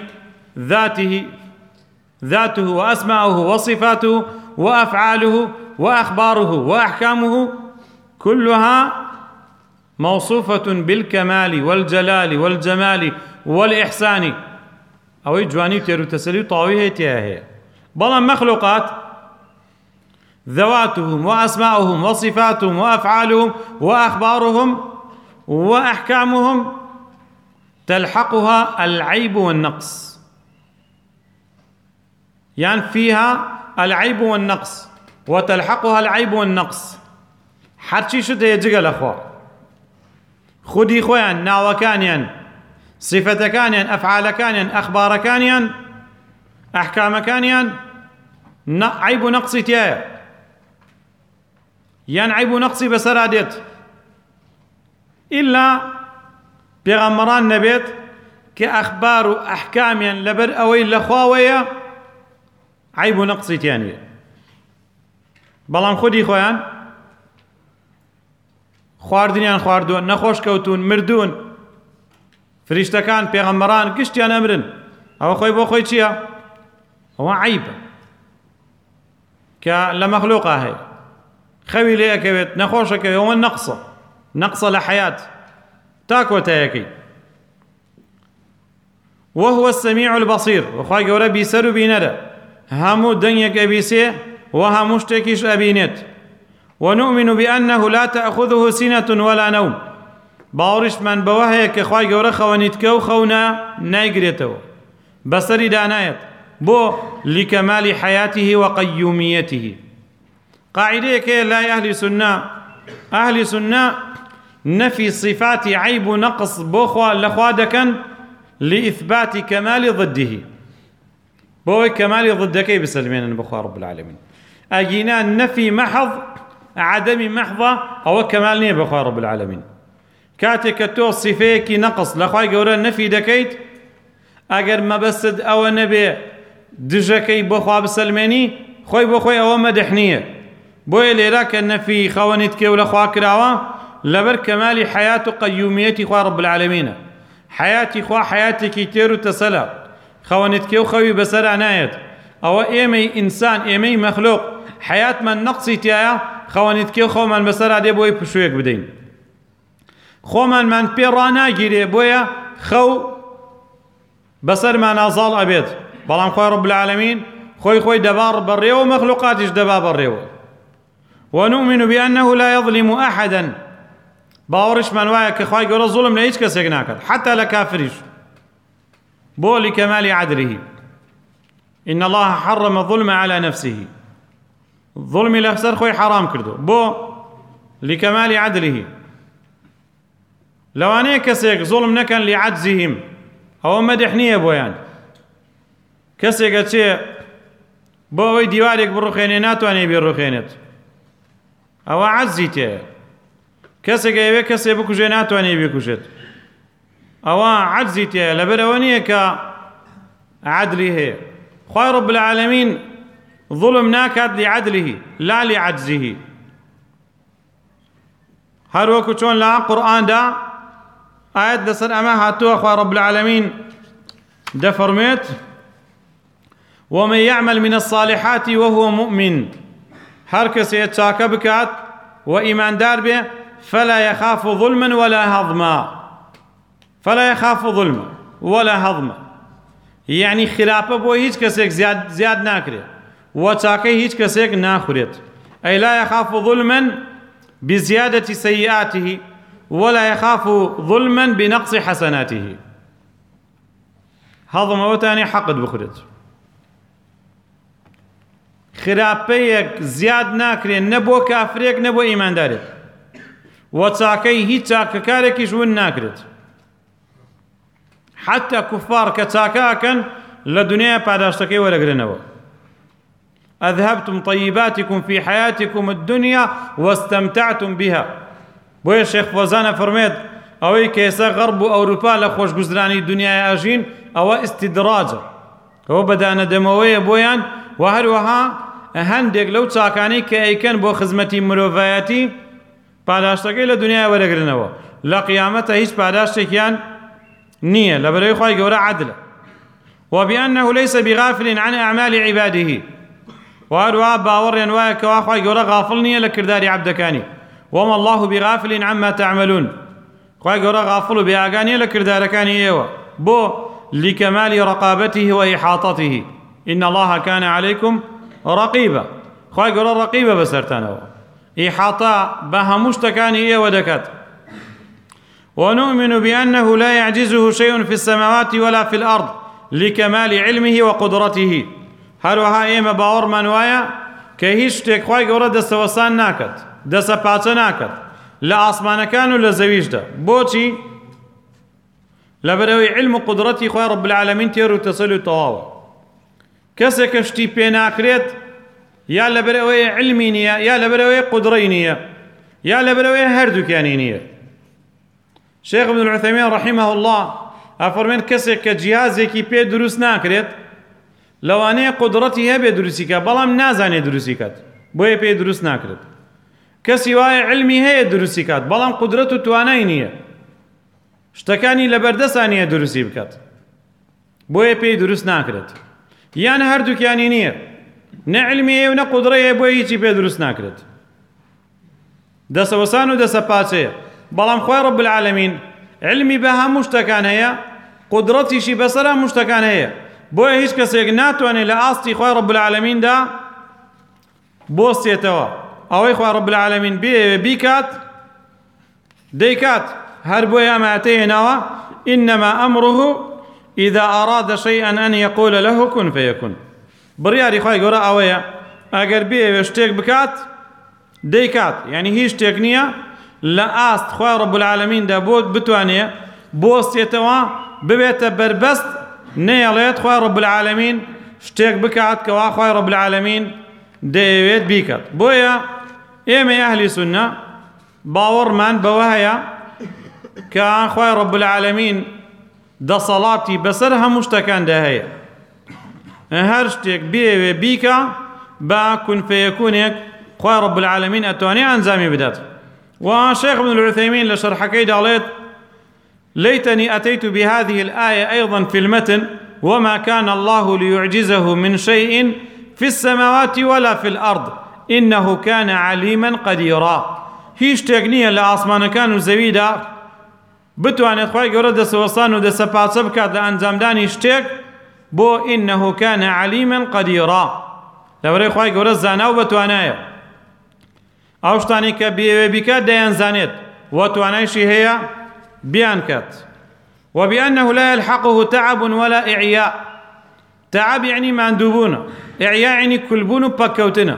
A: ذاته وأسماؤه وصفاته وأفعاله وأخباره وأحكامه كلها موصوفة بالكمال والجلال والجمال والإحسان أو جواني تيرو تسلي طاوية تياهي بلا مخلوقات ذواتهم وأسماؤهم وصفاتهم وأفعالهم وأخبارهم وأحكامهم تلحقها العيب والنقص يعني فيها العيب والنقص وتلحقها العيب والنقص حرشي شده يجيغل أخوة خودي خوان ناوكانيا صفتكانيا أفعالكانيا أخباركانيا أحكامكانيا عيب نقصي تيايا يعني عيب نقصي بسرادت إلا بيغمران نبيت كأخبار أحكاميا لبر أوي لخواوية عيب نقصي تيانية بلان خودي خوان خواردنیان خواردون نەخۆش کەوتون مردوون فریشتەکان پێغەمبەران گشتیان ئەمرن ئەوە خۆی بۆ خۆی چییە؟ ئەوە عیبە کە لە مەخلووقا هەیە خەوی لێ ئەکەوێت نەخۆشەکەوێت ئەوە نەقسە لە حەیات تا کۆتایەکەی وهو السميع البصير وخوای گەورە بیسەر و بینەرە هەموو دەنگێک ئەبیسێ وهەموو شتێکیش ئەبینێت ونؤمن بأنه لا تأخذه سنة ولا نوم باورش من بوهي كخواي جورا خوانيتكو خونا نايقريتو بصري دانايت بو لكمال حياته وقيوميته قاعدة كي لا أهل سنة نفي صفات عيب نقص بوخوا لخوادكا لإثبات كمال ضده بو كمال ضدك بسلمين بخوا رب العالمين أجينا نفي محض عدم محضة أو كمال نية بخوا رب العالمين كاتك تو صفيك نقص لخواي قولا نفي دكيت أجر ما بسد أو نبي دجكي بخوا بسلماني خوي بخوي أو مدحنية بوي ليراك النفي خوانيتك ولا خوا كراوا لبر كمال حياة قيومية خوا رب العالمين حياتي خوا حياتك تيرو تسلا خوانيتك وخوي بسر عنايت أو إيمي إنسان إيمي مخلوق حياة من نقصي تيايا خوانيتك وخو من بسر عدي بوي بشويك بدين خو من بيرانا جيري بويا خو بسر ما نازال أبيت بلان خوا رب العالمين خوي دبار بريو ومخلوقاتش دبار بريو ونؤمن بأنه لا يظلم أحدا باورش من وايك خواي قول الظلم ليش كسيقناك حتى لكافرش بو لكمال عدله إن الله حرم الظلم على نفسه الظلم لأفسر خوي حرام كردو بو لكمال عدله لو أنا كسيق ظلم نكن لعجزهم أو مدحنية بويان كسيق شيء بو ديوارك بالرخينات وأنا بالرخينات أو عزيته كسيق يبي كسيق بكوجينات وأنا بكوجت أو عزيته لبرونية كعدله خوي رب العالمين ظلم ناكد لعدله لا لعجزه هر وقت شون لا قرآن دا آيات دسر أما هاتوا خوي رب العالمين دا فرميت ومن يعمل من الصالحات وهو مؤمن هر كسي يتشاك بكات وإيمان دار به فلا يخاف ظلما ولا هضما فلا يخاف ظلما ولا هضما يعني خراپە بۆ هیچ کەسێک زیاد ناکرێت و چاکەی هیچ کەسێک ناخورێت أي لا يخاف ظلما بزيادة سيئاته ولا يخاف ظلما بنقص حسناته هضم وتاني حقد بخورێت خراپەیەک زیاد ناکرێن نە بۆ کافرێک نە بۆ ئیماندارێک و چاکەی هیچ چاکەکارێکیش ون ناکرێت حتى كفار كتاكاكن لدنيا پاداشتكي ورقرنوا أذهبتم طيباتكم في حياتكم الدنيا واستمتعتم بها بويا الشيخ فوزان فرميد أوي كيسا غرب أوروبا لخوش قزراني الدنيا أجين أو استدراجا هو بدأنا دموية بويان وهروها هندق لو تاكاني كأيكن بو خزمتي مروفاياتي پاداشتكي لدنيا ورقرنوا لا قيامته هيش پاداشتكيان نية لبري خواهي قورا عدل وبأنه ليس بغافل عن أعمال عباده وأروا باور ينوايا كواخواهي قورا غافل نية لكرداري عبدكاني وما الله بغافل عما تعملون خواهي قورا غافل بأغاني لكرداركاني إيوه بو لكمال رقابته وإحاطته إن الله كان عليكم رقيبا خواهي قورا رقيبا بسرتانوا إحاطة بهمشتكاني إيوه دكات ونؤمن بأنه لا يعجزه شيء في السماوات ولا في الأرض لكمال علمه وقدرته هروها إيما باور منوايا كهيش تكخواي قورا دست وسان ناكت دست پاچه ناكت لآسمان كانوا لزويج ده بوچي لبروي علم قدرتي خواه رب العالمين تيرو تصلوا طواوا كسي كشتي بيناكريت يا لبروي علمي نية يا لبروي قدري نية يا لبروي هردو كاني نية شيخ ابن العثيمين رحمه الله أفرمين كسي كجهازي كي بي دروس ناكريت لو أني قدرتي هبه دروسيكا بلام نازاني دروسيكات بوي بي دروس ناكريت كسي واي علمي هي دروسيكات بلام قدرته توانينية شتكاني لبردسانية دروسي بكات بوي بي دروس ناكريت يعني هردو كياني نية نا علمي هي ونا قدرية بوي هيچي بي دروس ناكريت دس وسانو دس پاچه بلام خواه رب العالمين علمي بها مشتكان هي قدرتي شي بسرها مشتكان هي بوي هيش كسيك ناتواني لأسطي خواه رب العالمين دا بوستيتوا اوي خواه رب العالمين بيكات ديكات هر بوي اما اتينوا انما امره اذا اراد شيئا ان يقول له كن فيكون برياري خواه قرأ اويا اگر بيه وشتيك بكات ديكات يعني هيش تكنية لأست خواه رب العالمين دا بود بتوانيه بوستيتوا ببيت بربست نياليت خواه رب العالمين شتيك بكات كوا خواه رب العالمين ديويت بيكات بويا ايما اهلي سنة باور من بوهيا كان خواه رب العالمين دا صلاتي بسرها مشتكان دا هيا هر شتيك بيه بيكا با كن فيكونك خواه رب العالمين اتواني انزامي بدات وشيخ ابن العثيمين لشرح كيد عليت ليتني أتيت بهذه الآية أيضا في المتن وما كان الله ليعجزه من شيء في السماوات ولا في الأرض إنه كان عليما قديرا هيش تقنية لأسمان كانوا زويدا بتواني خواهي قرد دس وصان ودس باتسبكات لأنزام داني اشتك بو إنه كان عليما قديرا لوري خواهي قرد زاناو بتوانايا اوشتاني كبيكات ديان زانيت وتوانيشي هي بيانكات وبأنه لا يلحقه تعب ولا إعياء تعب يعني ماندوبونا إعياء يعني كلبون بكوتنا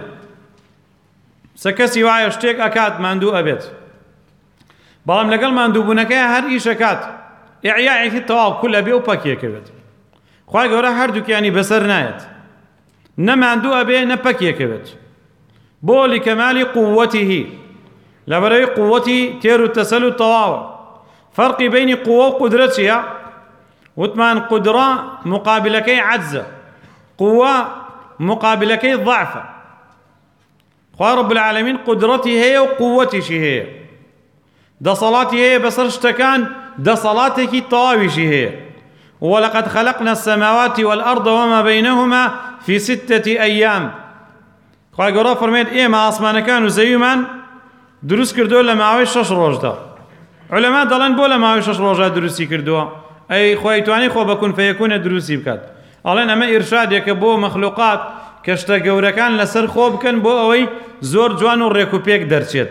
A: سكسي وعي اشتيك أكاد ماندو أبيت بلام لقل ماندوبونا كيا هر إيش أكاد إعياء يعني التواب كل أبي وبكي كبت خواهي قورا هردوك يعني بسر نايت نماندو أبي نبكي كبت بو لكمال قوته لبري قوتي تيرو التسلل الطواوع فرق بين قوة وقدرتها وثمان قدرة مقابلكي عجزة قوة مقابلكي ضعفة خواه رب العالمين قدرتي هي وقوتي هي دا صلاتي هي بصر اشتكان دا صلاتك الطواوشي هي ولقد خلقنا السماوات والأرض وما بينهما في 6 أيام خواه قرأ فرميد ايما آسمان كانوا زيومان دروس كردو لما عوي 6 روج دا علەما دەڵێن بۆ لە ماوەی 6 ڕۆژە دروستی کردووە ئەی خۆی توانی خۆ بە کون فەیەکونە دروستی بکات ئەڵێن ئەمە ئیرشادێکە بۆ مەخلوقات کە شتە گەورەکان لەسەر خۆ بکەن بۆ ئەوەی زۆر جوان و ڕێک و پێک دەرچێت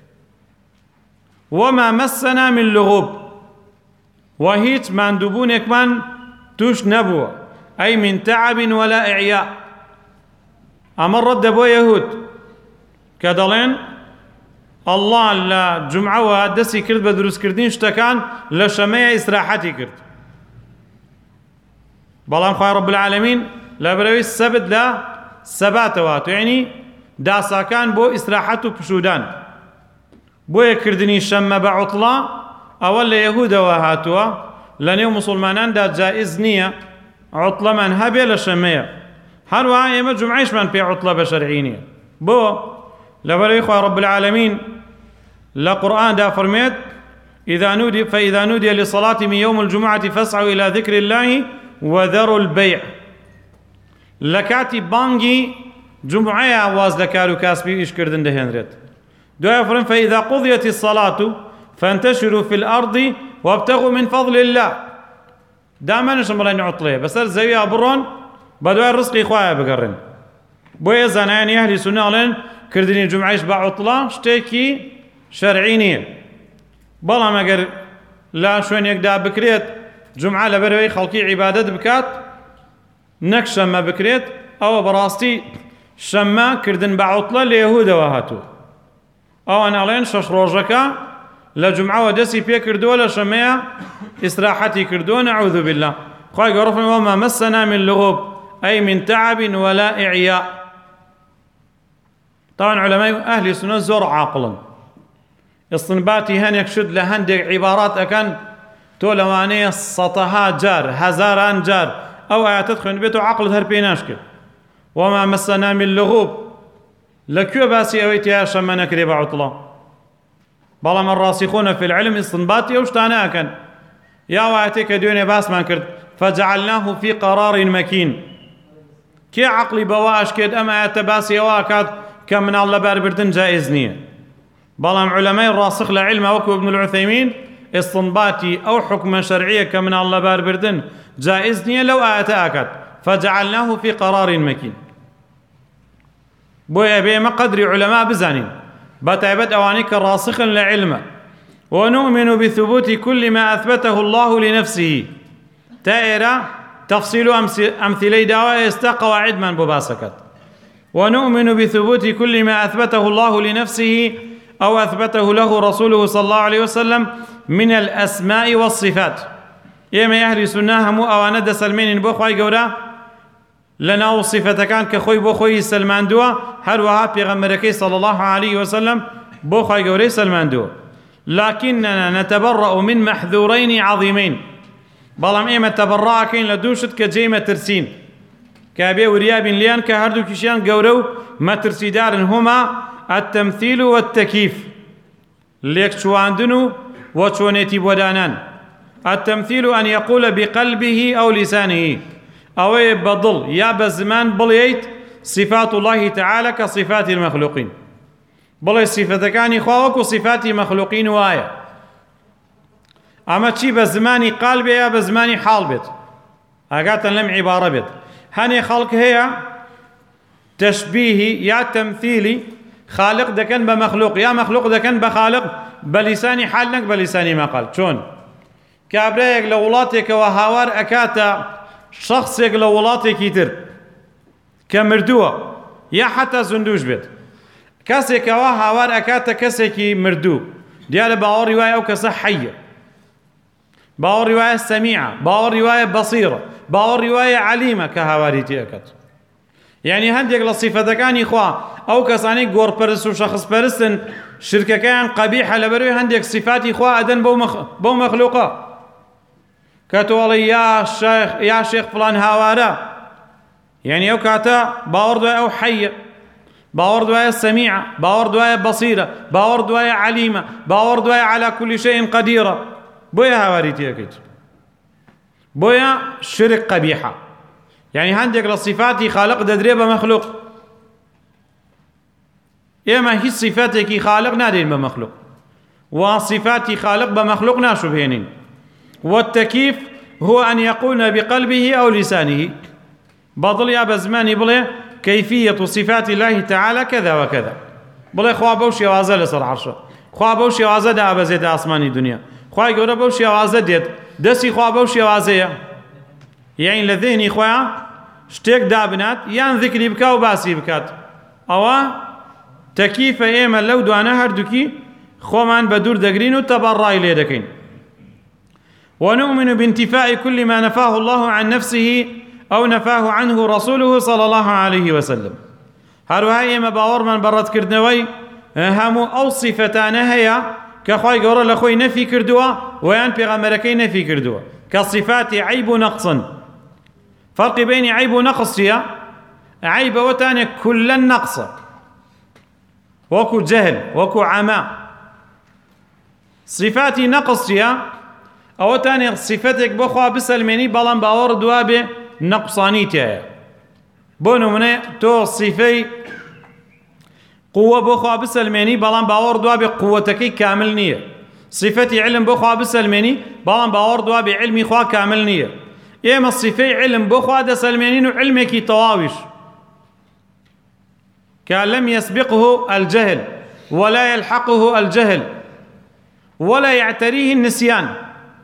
A: وما مسنا من لغوب و هیچ ماندووبوونێکمان توش نەبووە ئەی من تعب ولا إعياء ئەمە ڕەدە بۆ یەهود کە دەڵێن الله لە جومعەوە دەستی کرد بە دروستکردنی شتەکان لە شەمەیە ئیسراحەتی کرد بەڵام خوای ڕەب العالەمین لەبەرەوەی سەبت لە سەباتەوە یعنی داساکان بۆ ئیسراحەت و پشودان بۆیە کردنی شەممە بە عوتڵە ئەوە لە یەهودەوە هاتووە لە نێو موسڵماناندا جائز نییە عوتڵەمان هەبێ لە شەمەیە هەروەها ئێمە جومعەیشمان پێ عوتڵە بە شەرعی نییە بۆ لەبەرەوەی خوای ڕەب العالەمین لە قورئاندا فەرمێت فإذا نودي للصلاة من يوم الجمعة فاسعوا إلى ذكر الله وذروا البيع لكاتي بانجي جمعة واز لكارو كاسبي إيش كردن دهنرت دوای فرن فإذا قضيت الصلاة فانتشروا في الأرض وابتغوا من فضل الله دائما شمرين عطلية بس الزوية برون بدوای رزقي خوايا بقرن بويا زانيان أهل سنة لين كردني جمعيش بعطلة شتيكي شرعي نییە بەڵام ئەگەر لا شوێنێکدا بکرێت جمعە لەبەرەوەی خەڵکی عیبادەت بکات نەک شەممە بکرێت ئەوە بەڕاستی شەممە کردن بە عوتڵە لە یەهودەوە هاتووە ئەوان ئەڵێن 6 ڕۆژەکە لە جمعەوە دەستی پێ کردووە لە شەمەیە ئیسراحەتی کردووە نەعوذ بالله خوای گەورە فەرمێ وما مسنا من لغوب أي من تعب ولا إعياء طبعا علماء أهل السنة زۆر عاقڵن استنباتی هەنێک شت لە هەندێک عیبارات ئەکەن تۆ لەوانەیە سەتەها جار هەزاران جار ئەو ئاەتت خوێن بێت و عەقڵت هەر پێی ناشکرد وما مسنا من لغوب لەکوێ باسی ئەوەی تیا شەممە نەکرێ بە عوتڵە بەڵام الراسخون في العلم استنباتی ئەو شتانە ئەکەن یا ئاەتێک کە دوێنێ باسمان کرد فجعلناه في قرار مكين کێ عەقڵی بەوە ئاشکێت ئەم ئاەتە باسی ئەوە ئەکات کە مناڵ لەباربردن جائز نییە بەڵام علەمای ڕاسخ لە عیلمە وەکو ابن العثەیمین استنباتی ئەو حکمە شەرعیە کە مناڵ لەباربردن جائز نییە لەو ئاەتە ئاکات فجعلناه في قرار مكين بۆیە بێمە قەدری علەما بزانین بەتایبەت ئەوانەی کە ڕاسخن لە عیلمە ونؤمن بثبوت كل ما أثبته الله لنفسه تا ئێرە تفصيل أمثلة دواء قواعد من بباسكت ونؤمن بثبوت كل ما أثبته الله لنفسه أو أثبته له رسوله صلى الله عليه وسلم من الأسماء والصفات إما أهل سنة هم أوانا دا سلمين بخواي قورا لنا وصفة كان كخوي بخوي سلمان دوا هروها بيغمركي صلى الله عليه وسلم بخواي قوري سلمان دوا لكننا نتبرأ من محذورين عظيمين بەڵام ئێمە تەبەڕاکەین لە دوو شت کە جێی مەترسین کابێ وریابین لیان کە هەردووکیشیان گەورە و مەترسیدارن هما التەمثیل والتەکیف لێکچواندن و چۆنێتی بۆدانان التەمثیل أن يقول بقلبه أو لسانه ئەوەیە بەدڵ یا بە زمان بڵێیت صفات الله تعالى كصفات المخلوقين بڵێ صفەتەکانی خوا وەکو صفاتی مەخلوقین وایە ئەمە چی بە زمانی قال بێ یا بە زمانی حاڵ بێت ئاگاتن لەم عیبارە بێت هەنێ خەڵک هەیە تەشبیهی یا تەمثیلی خالق دەکەن بە مەخلوق یا مەخلوق دەکەن بە خالق بە لیسانی حال نەک بە لیسانی مەقال چۆن کابرایەک لە وڵاتێکەوە هاوار ئەکاتە شەخصێک لە وڵاتێکی تر کە مردووە یا حتا زندوش بێت کەسێکەوە هاوار ئەکاتە کەسێکی مردوو دیارە باوەڕی وایە ئەو کەسە حەیە باوەڕی وایە سەمیعە باوەڕی وایە بەسیرە باوەڕی وایە عەلیمە کە هاواری تێ ئەکات یعنی هەندێک لە صیفەتەکانی خوا ئەو کەسانەی گۆڕپەرست و شەخصپەرستن شرکەکەیان قەبیحە لەبەرەوەی هەندێک صیفاتی خوا ئەدەن بەو مەخلوقە کە تۆ ئەڵێ یا شێخ فڵان هاوارە یعنی ئەو کاتە باوەڕ دوایە ئەو حەیە باوەڕ دوایە سەمیعە باوەڕ دوایە بەسیرە باوەڕ دوایە عەلیمە باوەڕ دوایە عەلا کولی شەیئین قەدیرە بۆیە هاواری تێکەیت بۆیە شرک قەبیحە یعنی هەندێک لە صیفاتی خالق دەدرێ بە مەخلوق ئێمە هیچ صیفەتێکی خالق نادەین بە مەخلوق وصفات خالق بمخلوق ناشبهين. والتكييف هو أن يقول بقلبه أو لسانه بضل يا بزماني بله كيفية صفات الله تعالى كذا وكذا، بله خوا بوشي وازا لسر عرشه، خوا بوشي وازا دا أبزيد أسماني دنيا، خوا يقول بوشي وازا ديت دسي خوا بوشي وازا يعني لذهني خوا شتيك دابنات يان ذكري بكا وباسي بكات أو تكييف إيما لو دوانا هردوكي خومان بدور دقرين وتبرأي ليدكين. ونؤمن بانتفاء كل ما نفاه الله عن نفسه أو نفاه عنه رسوله صلى الله عليه وسلم. هروها إما باور من برد كردنوي همو أو صفتان هيا كخواي قرر لخوي نفي كردوا ويان بغمركي نفي كردوا كصفات عيب نقص. فرق بين عيب ونقص هي عيب وتاني كل النقص وكو جهل وكو عمى. صفات نقص هي أو تاني صفتك بخوا بسلميني بلان باور دوابه نقصانيتها بونو مني تو صفي قوة بخوا بسلميني بلان باور دوابه قوتك كامل نية. صفتي علم بخوا بسلميني بلان باور دوابه علمي خوا كامل نية. إما الصفي علم بخوا دسلميني وعلمك طواوش كان لم يسبقه الجهل ولا يلحقه الجهل ولا يعتريه النسيان.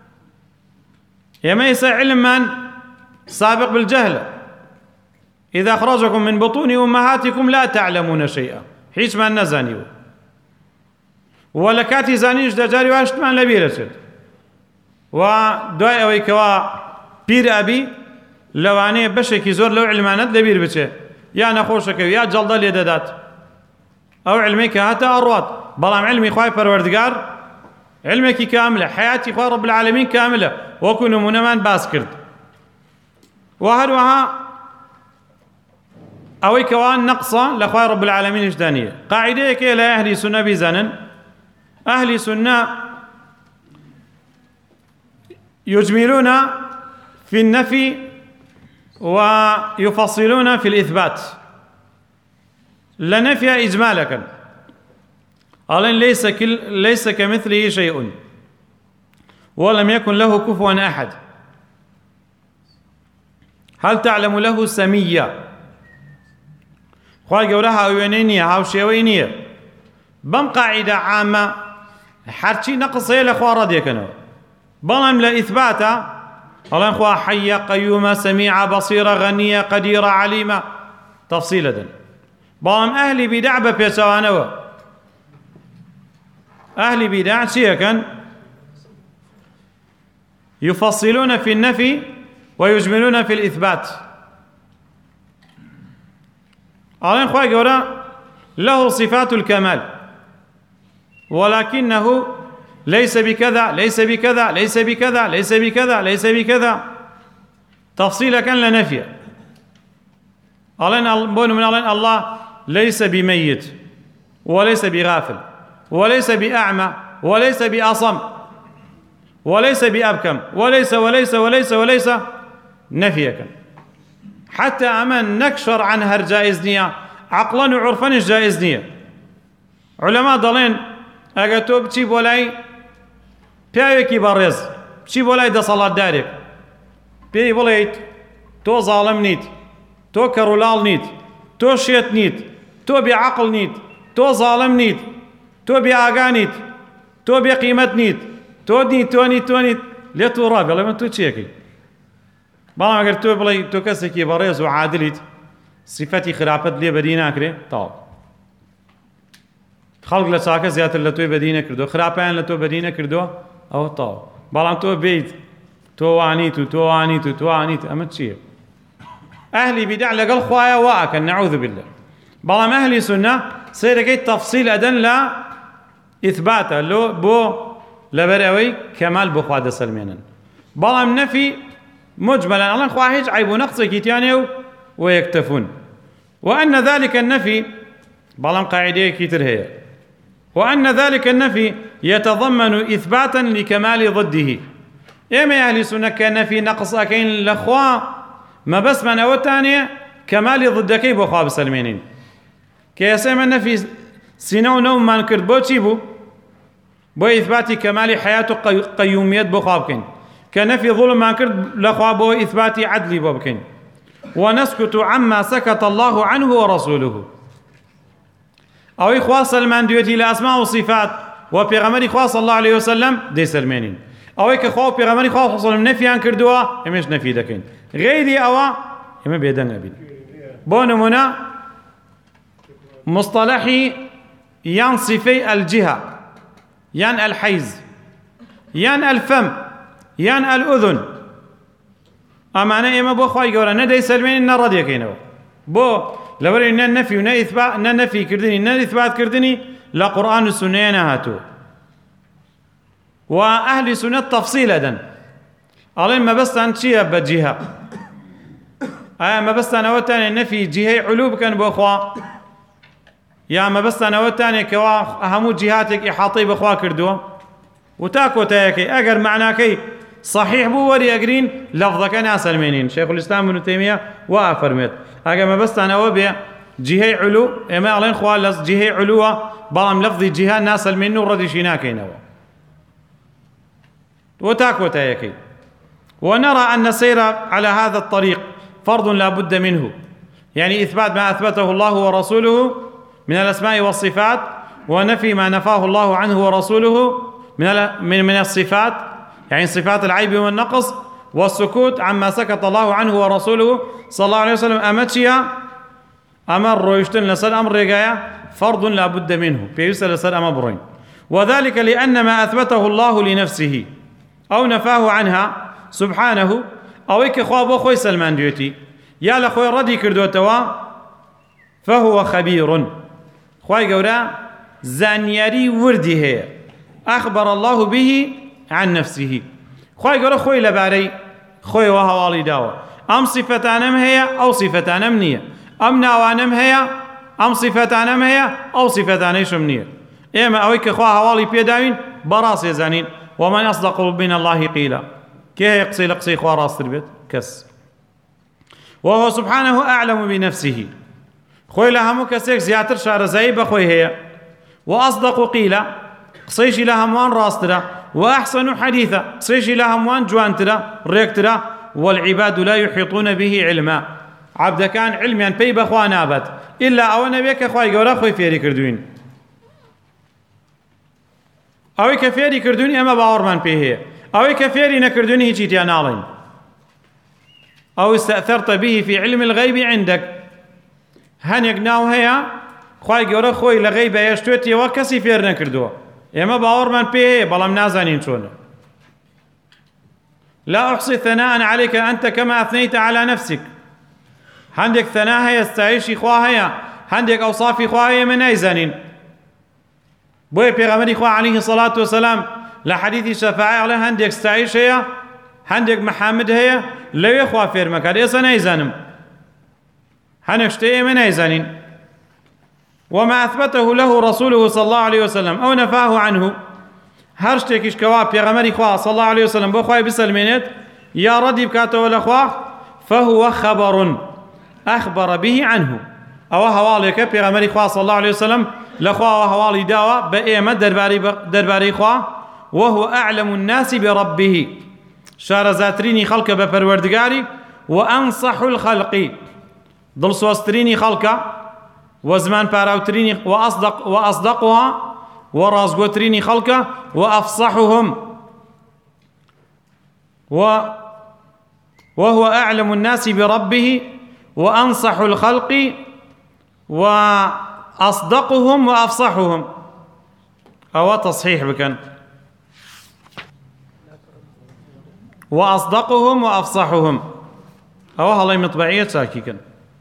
A: يما يسا علم من سابق بالجهل إذا أخرجكم من بطون أمهاتكم لا تعلمون شيئا حيث ما نزانيو ولا كاتي زانيش دا جاري واشتمان لبيرة شد ودواء ويكوا بير أبي لواني بشكي زور لو علمانات لبير بچه يا نخوشك يا جلد اليدادات أو علمك هاتا أروات بلام علمي خواهي پروردگار علمك كاملة حياتي خواهي رب العالمين كاملة وكونوا منمان باس كرد. وهروها أوي كوان نقصة لخواهي رب العالمين إجدانية. قاعدة كي لا أهلي سنة بزنن أهلي سنة يجملون في النفي ويفصلون في الإثبات. لا نفي إجمالك قال ليس كمثله شيء ولم يكن له كفوا أحد. هل تعلم له سمية خواهي قولها أوينينية هاوشيوينية بم قاعدة عامة حرشي نقصي لأخوة رضيكنا بلام لإثباتا الله أخوة حية قيومة سميعة بصيرة غنية قديرة عليمة تفصيلا. بلام أهلي بدع ببيسوانوا أهلي بدع شيئا يفصلون في النفي ويجملون في الإثبات. الله أخوة قولا له صفات الكمال ولكنه ليس بكذا ليس بكذا ليس بكذا ليس بكذا ليس بكذا تفصيلا كان لا نفي. الله ليس بميت وليس بغافل وليس بأعمى وليس بأصم وليس بأبكم وليس وليس وليس وليس نفيك حتى أمن نكشر عنها الجائز نية عقلا وعرفا الجائز نية. علماء ضلين أقتوب بچي بولاي بياوكي برز بچي بولاي دا صلاة دارك بي بوليت تو ظالم نيت تو كرولال نيت تو شيت نيت تو بعقل نيت تو ظالم نيت تو بآقا نيت تو بقيمة نيت تو نيت تو نيت تو نيت ليه تو رابي الله من تو تشيكي بلا ما قلت تو بلاي تو كسكي برز وعادلت صفتي خرافت ليه بدينا كري طاو خلق لساكه زيادة لتوي بدينا كردو خرابان لتو بدينا كردو أو طاو بلام تو بيت تو وانيتو تو وانيتو تو وانيتو أما تشيه أهلي بدع لقل خوايا واكن نعوذ بالله. بلام أهلي سنة سيركي تفصيل أدن لا إثباتا لو بو لبروي كمال بخوا دسلمينا بلام نفي مجملا الله خواهج عيب نقص كيتيانيو ويكتفون. وأن ذلك النفي بلام قاعدة كتير هي وأن ذلك النفي يتضمن إثباتا لكمال ضده. إما أهل سنة كان في نقص أكين لأخوة ما بس من أول تانية كمال ضدكي بخوا بسلمينين كيسمى النفي سينو نوم ما نكرد بو تشيبو بو إثبات كمال حياة قيومية بخوابكين كنفي ظلم ما كرد لخوابه إثبات عدل بابكين ونسكت عما سكت الله عنه ورسوله أو إخوة سلمان دويتي لأسماء وصفات وبيغمري خواه صلى الله عليه وسلم دي سلمانين أو إك خواه بيغمري خواه صلى الله عليه وسلم نفيان كردوا إمش نفي دكين غيري أو إما بيدن أبين بونمنا مصطلحي ين صفي الجهة ين الحيز ين الفم ين الأذن أمانة إما بو خواهي قولا ندي سلمين نرد يكينو بو لوري إن النفي ونا إثبات إن النفي كردني إن الإثبات كردني لا قرآن السنة نهاتو وأهل سنة تفصيل أدن ألين ما بس عن شيء بجهة ما بس أنا وتاني النفي جهة علوب كان بأخوا يا ما بس أنا وتاني كوا أهم جهاتك إحاطي بأخوا كردوا وتاكو تاكي أجر معناكي صحيح بو وري أجرين لفظك ناس المينين شيخ الإسلام ابن تيمية وأفرمت أجر ما بس أنا وبيع جهة علو إما علين خوالس جهة علوة بلام لفظ جهة ناس المين وردي شيناكينوا وتاكو تاكي ونرى أن السير على هذا الطريق فرض لا بد منه يعني إثبات ما أثبته الله ورسوله من الأسماء والصفات ونفي ما نفاه الله عنه ورسوله من الصفات يعني صفات العيب والنقص والسكوت عما سكت الله عنه ورسوله صلى الله عليه وسلم أمتشيا أمر رويشتن لسل أمر رقايا فرض لا بد منه بيسأل لسل أمر برين وذلك لأن ما أثبته الله لنفسه أو نفاه عنها سبحانه أو إك خواب خوي سلمان ديوتي يا لخوي ردي كردوتوا فهو خبير خوي قورا زانياري وردي هي أخبر الله به عن نفسه خوي قورا خوي لباري خوي وهوالي داوة أم صفتانم هي أو صفتانم نية أم ناوانم هي أم صفتانم هي أو صفتانيشم نية إما أو إك خواه هوالي بيداوين براس يزانين ومن أصدق من الله قيلا كي يقصي لقصي خواه راس تربيت كس وهو سبحانه أعلم بنفسه خوي لهم كسيك زياتر شار زي بخوي هي وأصدق قيلا قصيش لهم وان راس ترى وأحسن حديثا قصيش لهم وان جوان ترى ريك ترى والعباد لا يحيطون به علما عبد كان علميا بي بخوا نابت إلا أو نبيك خوي قولا خوي فيري كردوين أو كفيري كردوني أما باورمان بيه أو كفيري نكردوني هيجي تيانالين أو استأثرت به في علم الغيب عندك هنيك ناو هيا خواهي قورا خوي لغيب يشتوتي وكسي فير نكردوه أما باورمان بيه بلام نازانين شونه لا أحصي ثناء عليك أنت كما أثنيت على نفسك عندك ثناء هيا استعيشي خواهي عندك أوصافي خواهي من أيزانين بوي پیغمبر خو عليه الصلاة والسلام لحديث شفاعة على هندك استعيش هي هندك محمد هي لو يخوا فيرمك هذا أصلا يزانم هنشتي من يزانين وما أثبته له رسوله صلى الله عليه وسلم أو نفاه عنه هرشتكيش كوا پیغمبر خو صلى الله عليه وسلم بخوا بسلمينت يا ردي بكاته ولا خوا فهو خبر أخبر به عنه أو هوالك پیغمبر خو صلى الله عليه وسلم لخوا وهوالي داوا بأيما درباري خوا وهو أعلم الناس بربه شار زاتريني خلق بپروردگاري وأنصح الخلق ضل سوستريني خلق وزمان باراوتريني وأصدقها ورازقوتريني خلق وأفصحهم وهو أعلم الناس بربه وأنصح الخلق وأصدقهم وأفصحهم أو تصحيح بكن وأصدقهم وأفصحهم أو هلاي مطبعية ساكيكن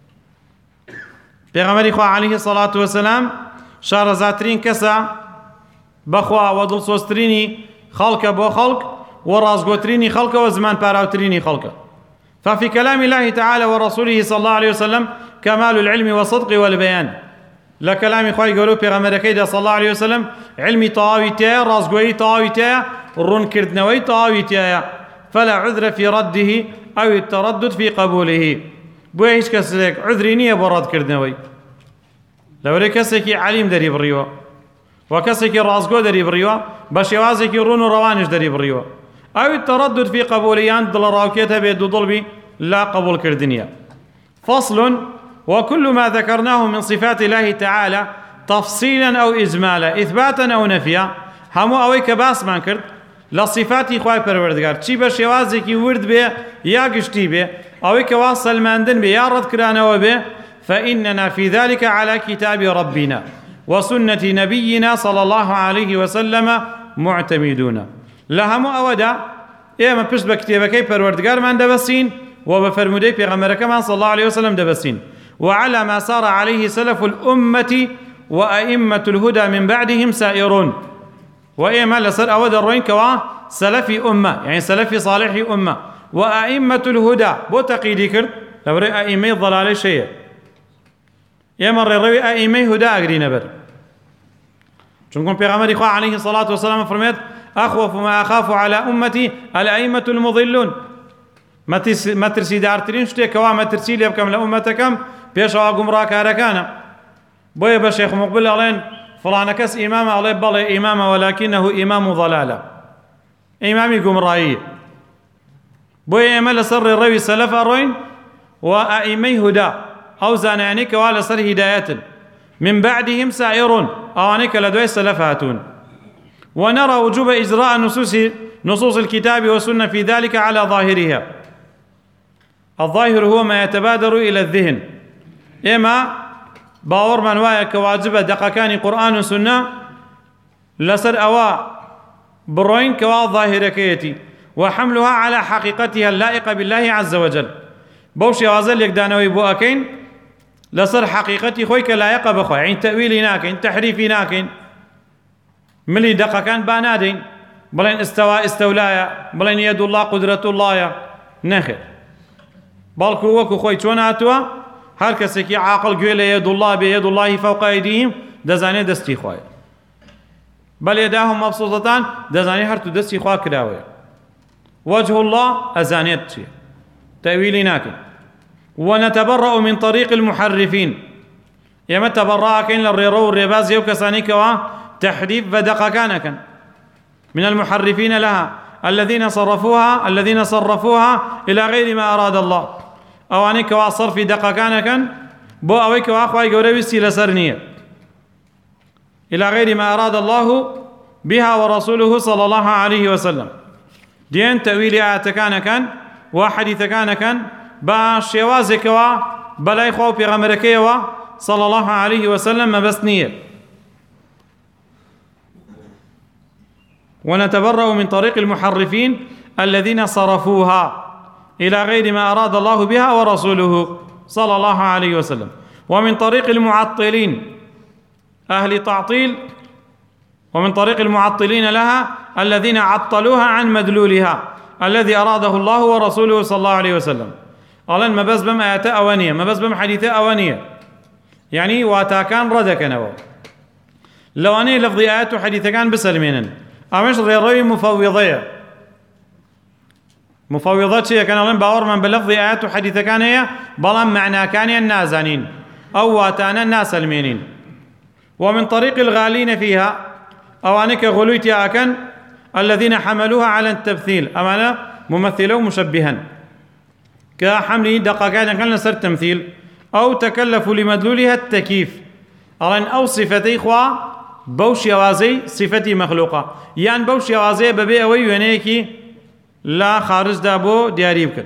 A: پیغمبر خو عليه الصلاة والسلام شار زاترين كسا بخوا ودل سوستريني خلق بو خلق ورازقوتريني خلق وزمان باراوتريني خلق ففي كلام الله تعالى ورسوله صلى الله عليه وسلم كمال العلم والصدق والبيان لكلام خوي قالوا پیغمبر كيدا صلى الله عليه وسلم علمي طاويتيا رازقوي طاويتيا رون كردنوي طاويتيا فلا عذر في رده أو التردد في قبوله بوي هيش كسلك عذري نية برد كردنوي لو كسكي عليم دري بريوه وكسك الرازقو دري بريوا بشوازك رون روانش دري بريوا أو التردد في قبوليان دل راوكيتها بيد ضلبي لا قبول كردنيا. فصل: وكل ما ذكرناه من صفات الله تعالى تفصيلا أو إجمالا إثباتا أو نفيا همو أويك باس من كرد لصفاتي خواهي پروردگار چی بشوازك ورد بي يا قشتي بي أويك واصل ماندن بي يا رد كرانو بي فإننا في ذلك على كتاب ربنا وسنة نبينا صلى الله عليه وسلم معتمدون. لهم أودا إما بشت بكتابكي پروردگار من دبسين وبفرمودي پیغمبرك من صلى الله عليه وسلم دبسين وعلى ما سار عليه سلف الأمة وأئمة الهدى من بعدهم سائرون. وإما لسر أودا الروين كوا سلفي أمة يعني سلفي صالحي أمة وأئمة الهدى بو تقيدي كرد لو رأي أئمة ضلال شيء إما رأي أئمة هدى أقرين بر چونكم پیغمبر إخوة عليه الصلاة والسلام فرميت: أخوف ما أخاف على أمتي الأئمة المضلون. ما ترسي دارترين شتي كوا ما ترسي ليبكم لأمتكم بيشوا قمرا كاركانا بويا بشيخ مقبل علين فلان كس إمام عليه بل إمام ولكنه إمام ضلالة إمامي قمرائي بويا إمام لسر الروي سلف أروين وأئمي هدى أو زانانيك وعلى سر هدايات من بعدهم سائرون أوانيك لدوي سلفاتون. ونرى وجوب إجراء نصوص الكتاب والسنة في ذلك على ظاهرها. الظاهر هو ما يتبادر إلى الذهن إما باور من وايا كواجب دقكان قرآن وسنة لسر أوا بروين كوا ظاهر كيتي وحملها على حقيقتها اللائقة بالله عز وجل بوشي وازل يقدانوي بو أكين لسر حقيقتي خويك لائقة بخوي يعني تأويلي ناكين تحريفي ناكين ملي دقكان بانادين بلين استولايا بلين يد الله قدرة الله نخير بلكو وكو خوي چون هاتوا هر کسی که عاقل گویل يد الله بيد الله فوق أيديهم دزاني دستي خواه بل يداهم مبسوطتان دزاني هر تو دستي خواه كداوية وجه الله أزانيت تأويلي ناكن. ونتبرأ من طريق المحرفين يما تبرأ كين للريرو والريباز يو كساني كوا تحريف بدق كانكن من المحرفين لها الذين صرفوها إلى غير ما أراد الله أو أنك وصرف دق كانكن بو أويك وأخوي قولويستي لسرنية إلى غير ما أراد الله بها ورسوله صلى الله عليه وسلم دين تأويل آيات كانكن وحديث كانكن بشوازك بلاي خو بيغمركي صلى الله عليه وسلم مبسنية. ونتبرأ من طريق المحرفين الذين صرفوها إلى غير ما أراد الله بها ورسوله صلى الله عليه وسلم. ومن طريق المعطلين أهل تعطيل ومن طريق المعطلين لها الذين عطلوها عن مدلولها الذي أراده الله ورسوله صلى الله عليه وسلم. قالن ما بس بم آيات أوانية ما بس بم حديث أوانية يعني واتاكان ردك نو لو أني لفظي آيات وحديث كان بسلمين أمش ريروي مفوضات شيء كان لهم باور من بلفظ آيات وحديث كان هي بلام معنى كان النازنين أو واتانا الناس المينين. ومن طريق الغالين فيها أوانك غلويت أكن الذين حملوها على التمثيل أمانا ممثلوا مشبها كحمل دقائق كان لسر تمثيل أو تكلفوا لمدلولها التكييف أرن أو صفتي خوا بوش يوازي صفتي مخلوقة يعني بوش يوازي ببيع ويونيكي لا خارج دابو دياري بكن.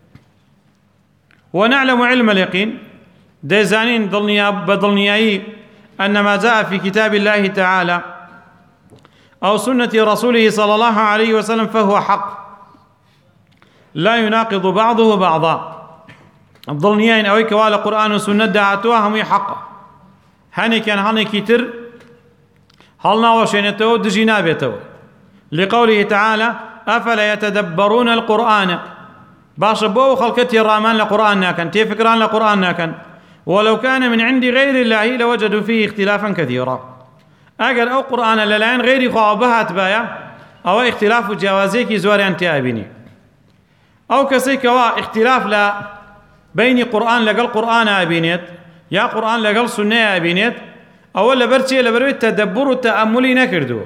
A: ونعلم علم اليقين ديزانين بضلنياي أن ما جاء في كتاب الله تعالى أو سنة رسوله صلى الله عليه وسلم فهو حق لا يناقض بعضه بعضا. الضلنيين أو كوال قرآن وسنة دعاتوها هم حق هني كان هني كتر هلنا وشينتو دجينابيتو لقوله تعالى أفلا يتدبرون القرآن باش بو خلقتي الرامان لقرآن ناكن تفكران لقرآن ناكن ولو كان من عند غير الله لوجدوا فيه اختلافا كثيرا. أجر أو قرآن للعين غير خوابها بايا أو اختلاف جوازيك زوار أنت أبيني أو كسيك اختلاف لا بين قرآن لقل قرآن أبينيت يا قرآن لقل سنة أبينيت أولا برشي لبروي التدبر والتأمل نكردو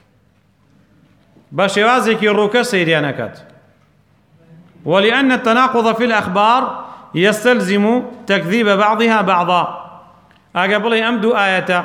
A: بشوازك الروكة سيريانكات. ولأن التناقض في الأخبار يستلزم تكذيب بعضها بعضا. أقبلي أمدو آية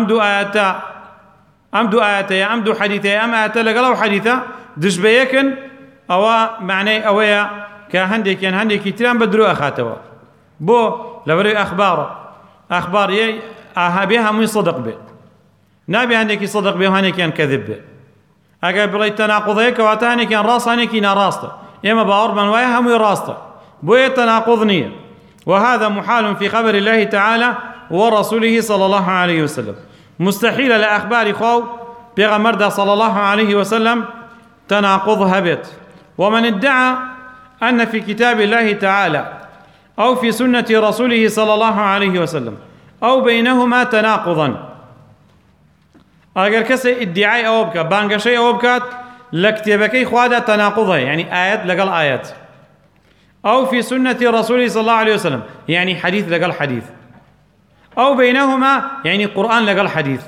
A: أمدو حديثة أم آية لقلو حديثة دش بيكن أو معني أويا كهندك هندك كتيران بدرو أخاتوا بو لبروي أخبار يه أهابيها من صدق به نابي هندك صدق به وهنك كذب به. أقبلي التناقض هيك واتاني كان راس هنك ناراسته إما باور من وياها مي راسته بو تناقضني. وهذا محال في خبر الله تعالى ورسوله صلى الله عليه وسلم. مستحيل لأخبار خو بغمرده صلى الله عليه وسلم تناقض هبت. ومن ادعى أن في كتاب الله تعالى أو في سنة رسوله صلى الله عليه وسلم أو بينهما تناقضا أجر كسي ادعاء أو بك بانقشي أو بكات لكتابكي خواده تناقضه يعني آيات لقل آيات أو في سنة رسوله صلى الله عليه وسلم يعني حديث لقل حديث أو بينهما يعني قرآن لقل حديث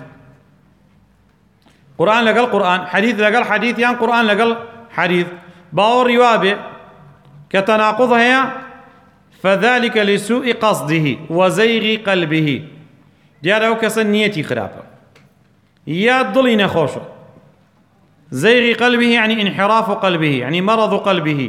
A: قرآن لقل قرآن حديث لقل حديث يعني قرآن لقل حديث باور يوابع كتناقضه هي فذلك لسوء قصده وزيغ قلبه ديارو كسن نيتي خرابه يا ضلي نخوشه زيغ قلبه يعني انحراف قلبه يعني مرض قلبه.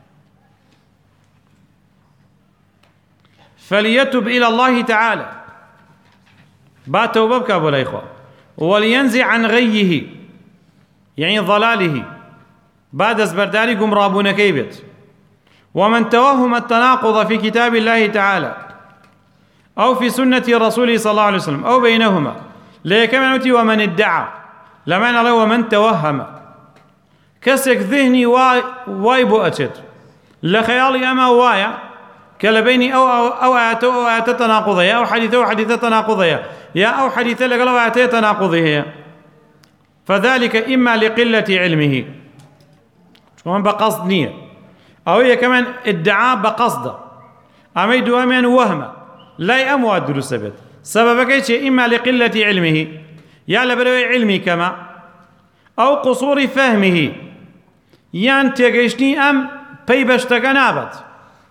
A: فليتب إلى الله تعالى باتوا ببكى أبو الإخوة ولينزع عن غيه يعني ضلاله بعد زبرداري قمرابون كيبت. ومن توهم التناقض في كتاب الله تعالى أو في سنة رسوله صلى الله عليه وسلم أو بينهما ليكمنوتي ومن ادعى لمعنى الله ومن توهم كسك ذهني واي بو أجد لخيالي أما وايا كلبيني أو آيات تناقضية أو حديثة تناقضية يا أو حديثة لقلو آيات تناقضية فذلك إما لقلة علمه ومن بقصد نية أو هي كمان ادعاء بقصد أما يدو أمين وهمة لا يأموات دروس سبت سبب كيش إما لقلة علمه يا لبروي علمي كما أو قصور فهمه يان تيجيشني أم بيبشتك نابت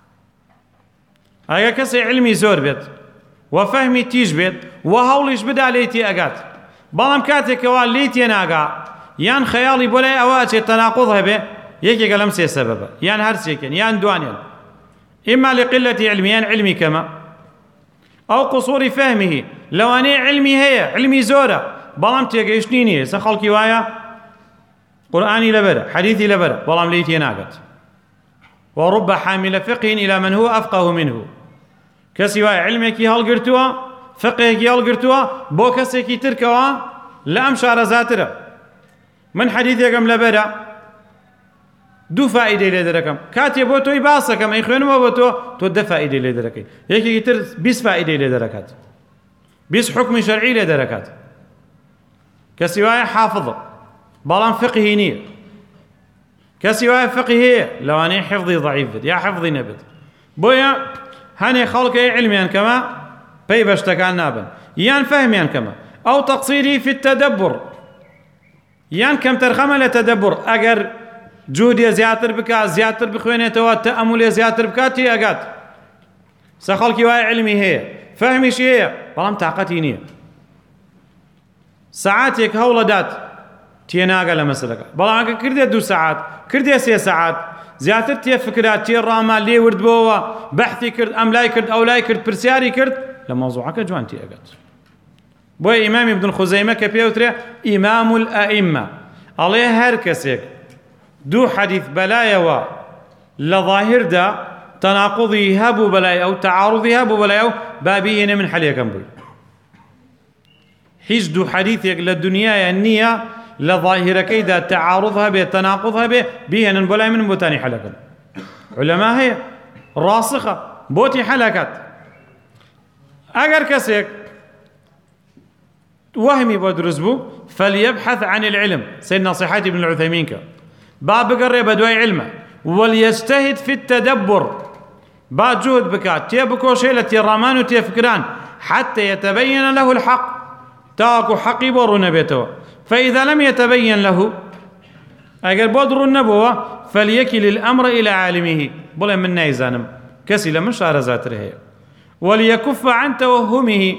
A: أجا كسي علمي زور بيت وفهمي تيج بيت وهوليش بدا ليتي أقات بلام كاتك وال ليتي ناقا يان خيالي بولاي أواتي تناقضها به يكي قلم سي سببه يان هرسيكن يان دوانيل إما لقلة علمي يان علمي كما أو قصور فهمه لو أنا علمي هي علمي زورة بلام تيجيشنيني سخلكي وايا قرآني لبرة حديثي لبرة بلام ليتي ناقت. ورب حامل فقه إلى من هو أفقه منه كسي علمك هالقرتوا فقهك هالقرتوا بو كسي تركوا لا أمشار زاترة من حديثك لبرة دو فائدة لدركم كاتي بوتو يباسكم أي خيانة بوتو تود فائدة لدركي هيك كتير بيس فائدة لدركات بيس حكم شرعي لدركات كسواء حافظ بلان فقهيني كسواء فقهية لو أنا حفظي ضعيف يا حفظي نبت بويا هني خلق علميا كما بيبشتكان نابا يان فهميا كما أو تقصيري في التدبر يان كم ترخم لتدبر أجر جودي زياتر بكا زياتر بخوينته تأمل زياتر بكاتي أقات سخلكي واي علمي هي فهمي شي هي بلام طاقتي نيه ساعاتك هولدات تيناقه لمسلك بلام كردي 2 ساعات كردي 3 ساعات زياتر تي فكرات تي راما لي ورد بوا بحثي كرد ام لاي كرد او لاي كرد برسياري كرد لموضوعك جوانتي أقات بو إمام ابن خزيمة كبيوتري إمام الأئمة عليه هركسك دو حديث بلايا لظاهر دا تناقضي هابو بلايا أو تعارضي هابو بلايا بابيين من حليا كمبوي حيش دو حديثك للدنيا النية لظاهر كيدا تعارضها به تناقضها به بيهن بلايا من بوتاني حلقا علماء هي راسخة بوتي حلقات أجر كسك وهمي بدرزبو فليبحث عن العلم سيدنا صحاتي بن العثيمين باب قرب بدوي علمه وليجتهد في التدبر بعد جهد بكات تيبكو شيلة الرامان وتيفكران حتى يتبين له الحق تاكو حقي برون بيتو، فإذا لم يتبين له أجر بدر النبوة فليكل الأمر إلى عالمه، بلا من نايزانم كسي لمن شار ذاته، وليكف عن توهمه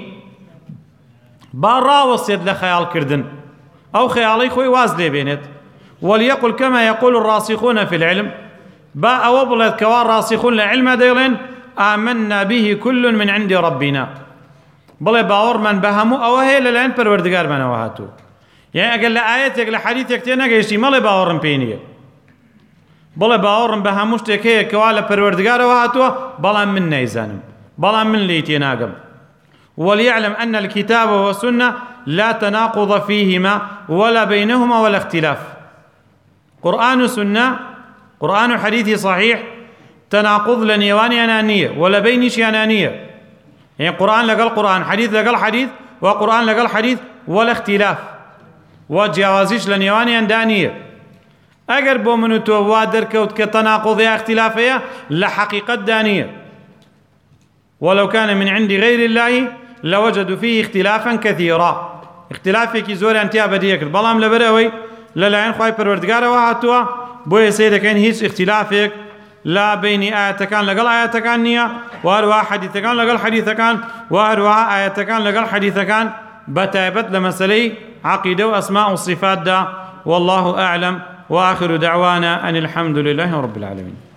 A: بارا وصيد لخيال كردن أو خيالي خوي واز لي بينت، وليقل كما يقول الراسخون في العلم، با أوبلت كوار راسخون العلم ديلين آمنا به كل من عند ربنا، بلا باور من بهمو أو هي للعين پروردگار من وهاتو، يعني أقل آياتك لحديثك تينا قيشتي مالا باورن بينيه، بلا باورن بهموش تكيه كوالا پروردگار وهاتو بلا من نيزانم بلا من ليتيناقم. وليعلم أن الكتاب والسنة لا تناقض فيهما ولا بينهما ولا اختلاف، قرآن سنة قرآن حديث صحيح تناقض لنيواني أنانية ولا بينش أنانية، يعني قرآن لقال قرآن، حديث لقال حديث، وقرآن لقال حديث، ولا اختلاف وجوازيش لنيواني أندانية. أجر بومنو توادر كوت كتناقض يا اختلافية لحقيقة دانية، ولو كان من عند غير الله لوجدوا فيه اختلافا كثيرا، اختلافك زور انتيا بديك البلام لبروي للاين خواي پروردگار وهاتوا بو سيدكين هيش اختلافك لا بين آياتكان لقل آياتكان نية، وهروا حديثكان لقل حديثكان، وهروا آياتكان لقل حديثكان، بتايبت لمسلي عقيدة وأسماء وصفات دا، والله أعلم، وآخر دعوانا أن الحمد لله رب العالمين.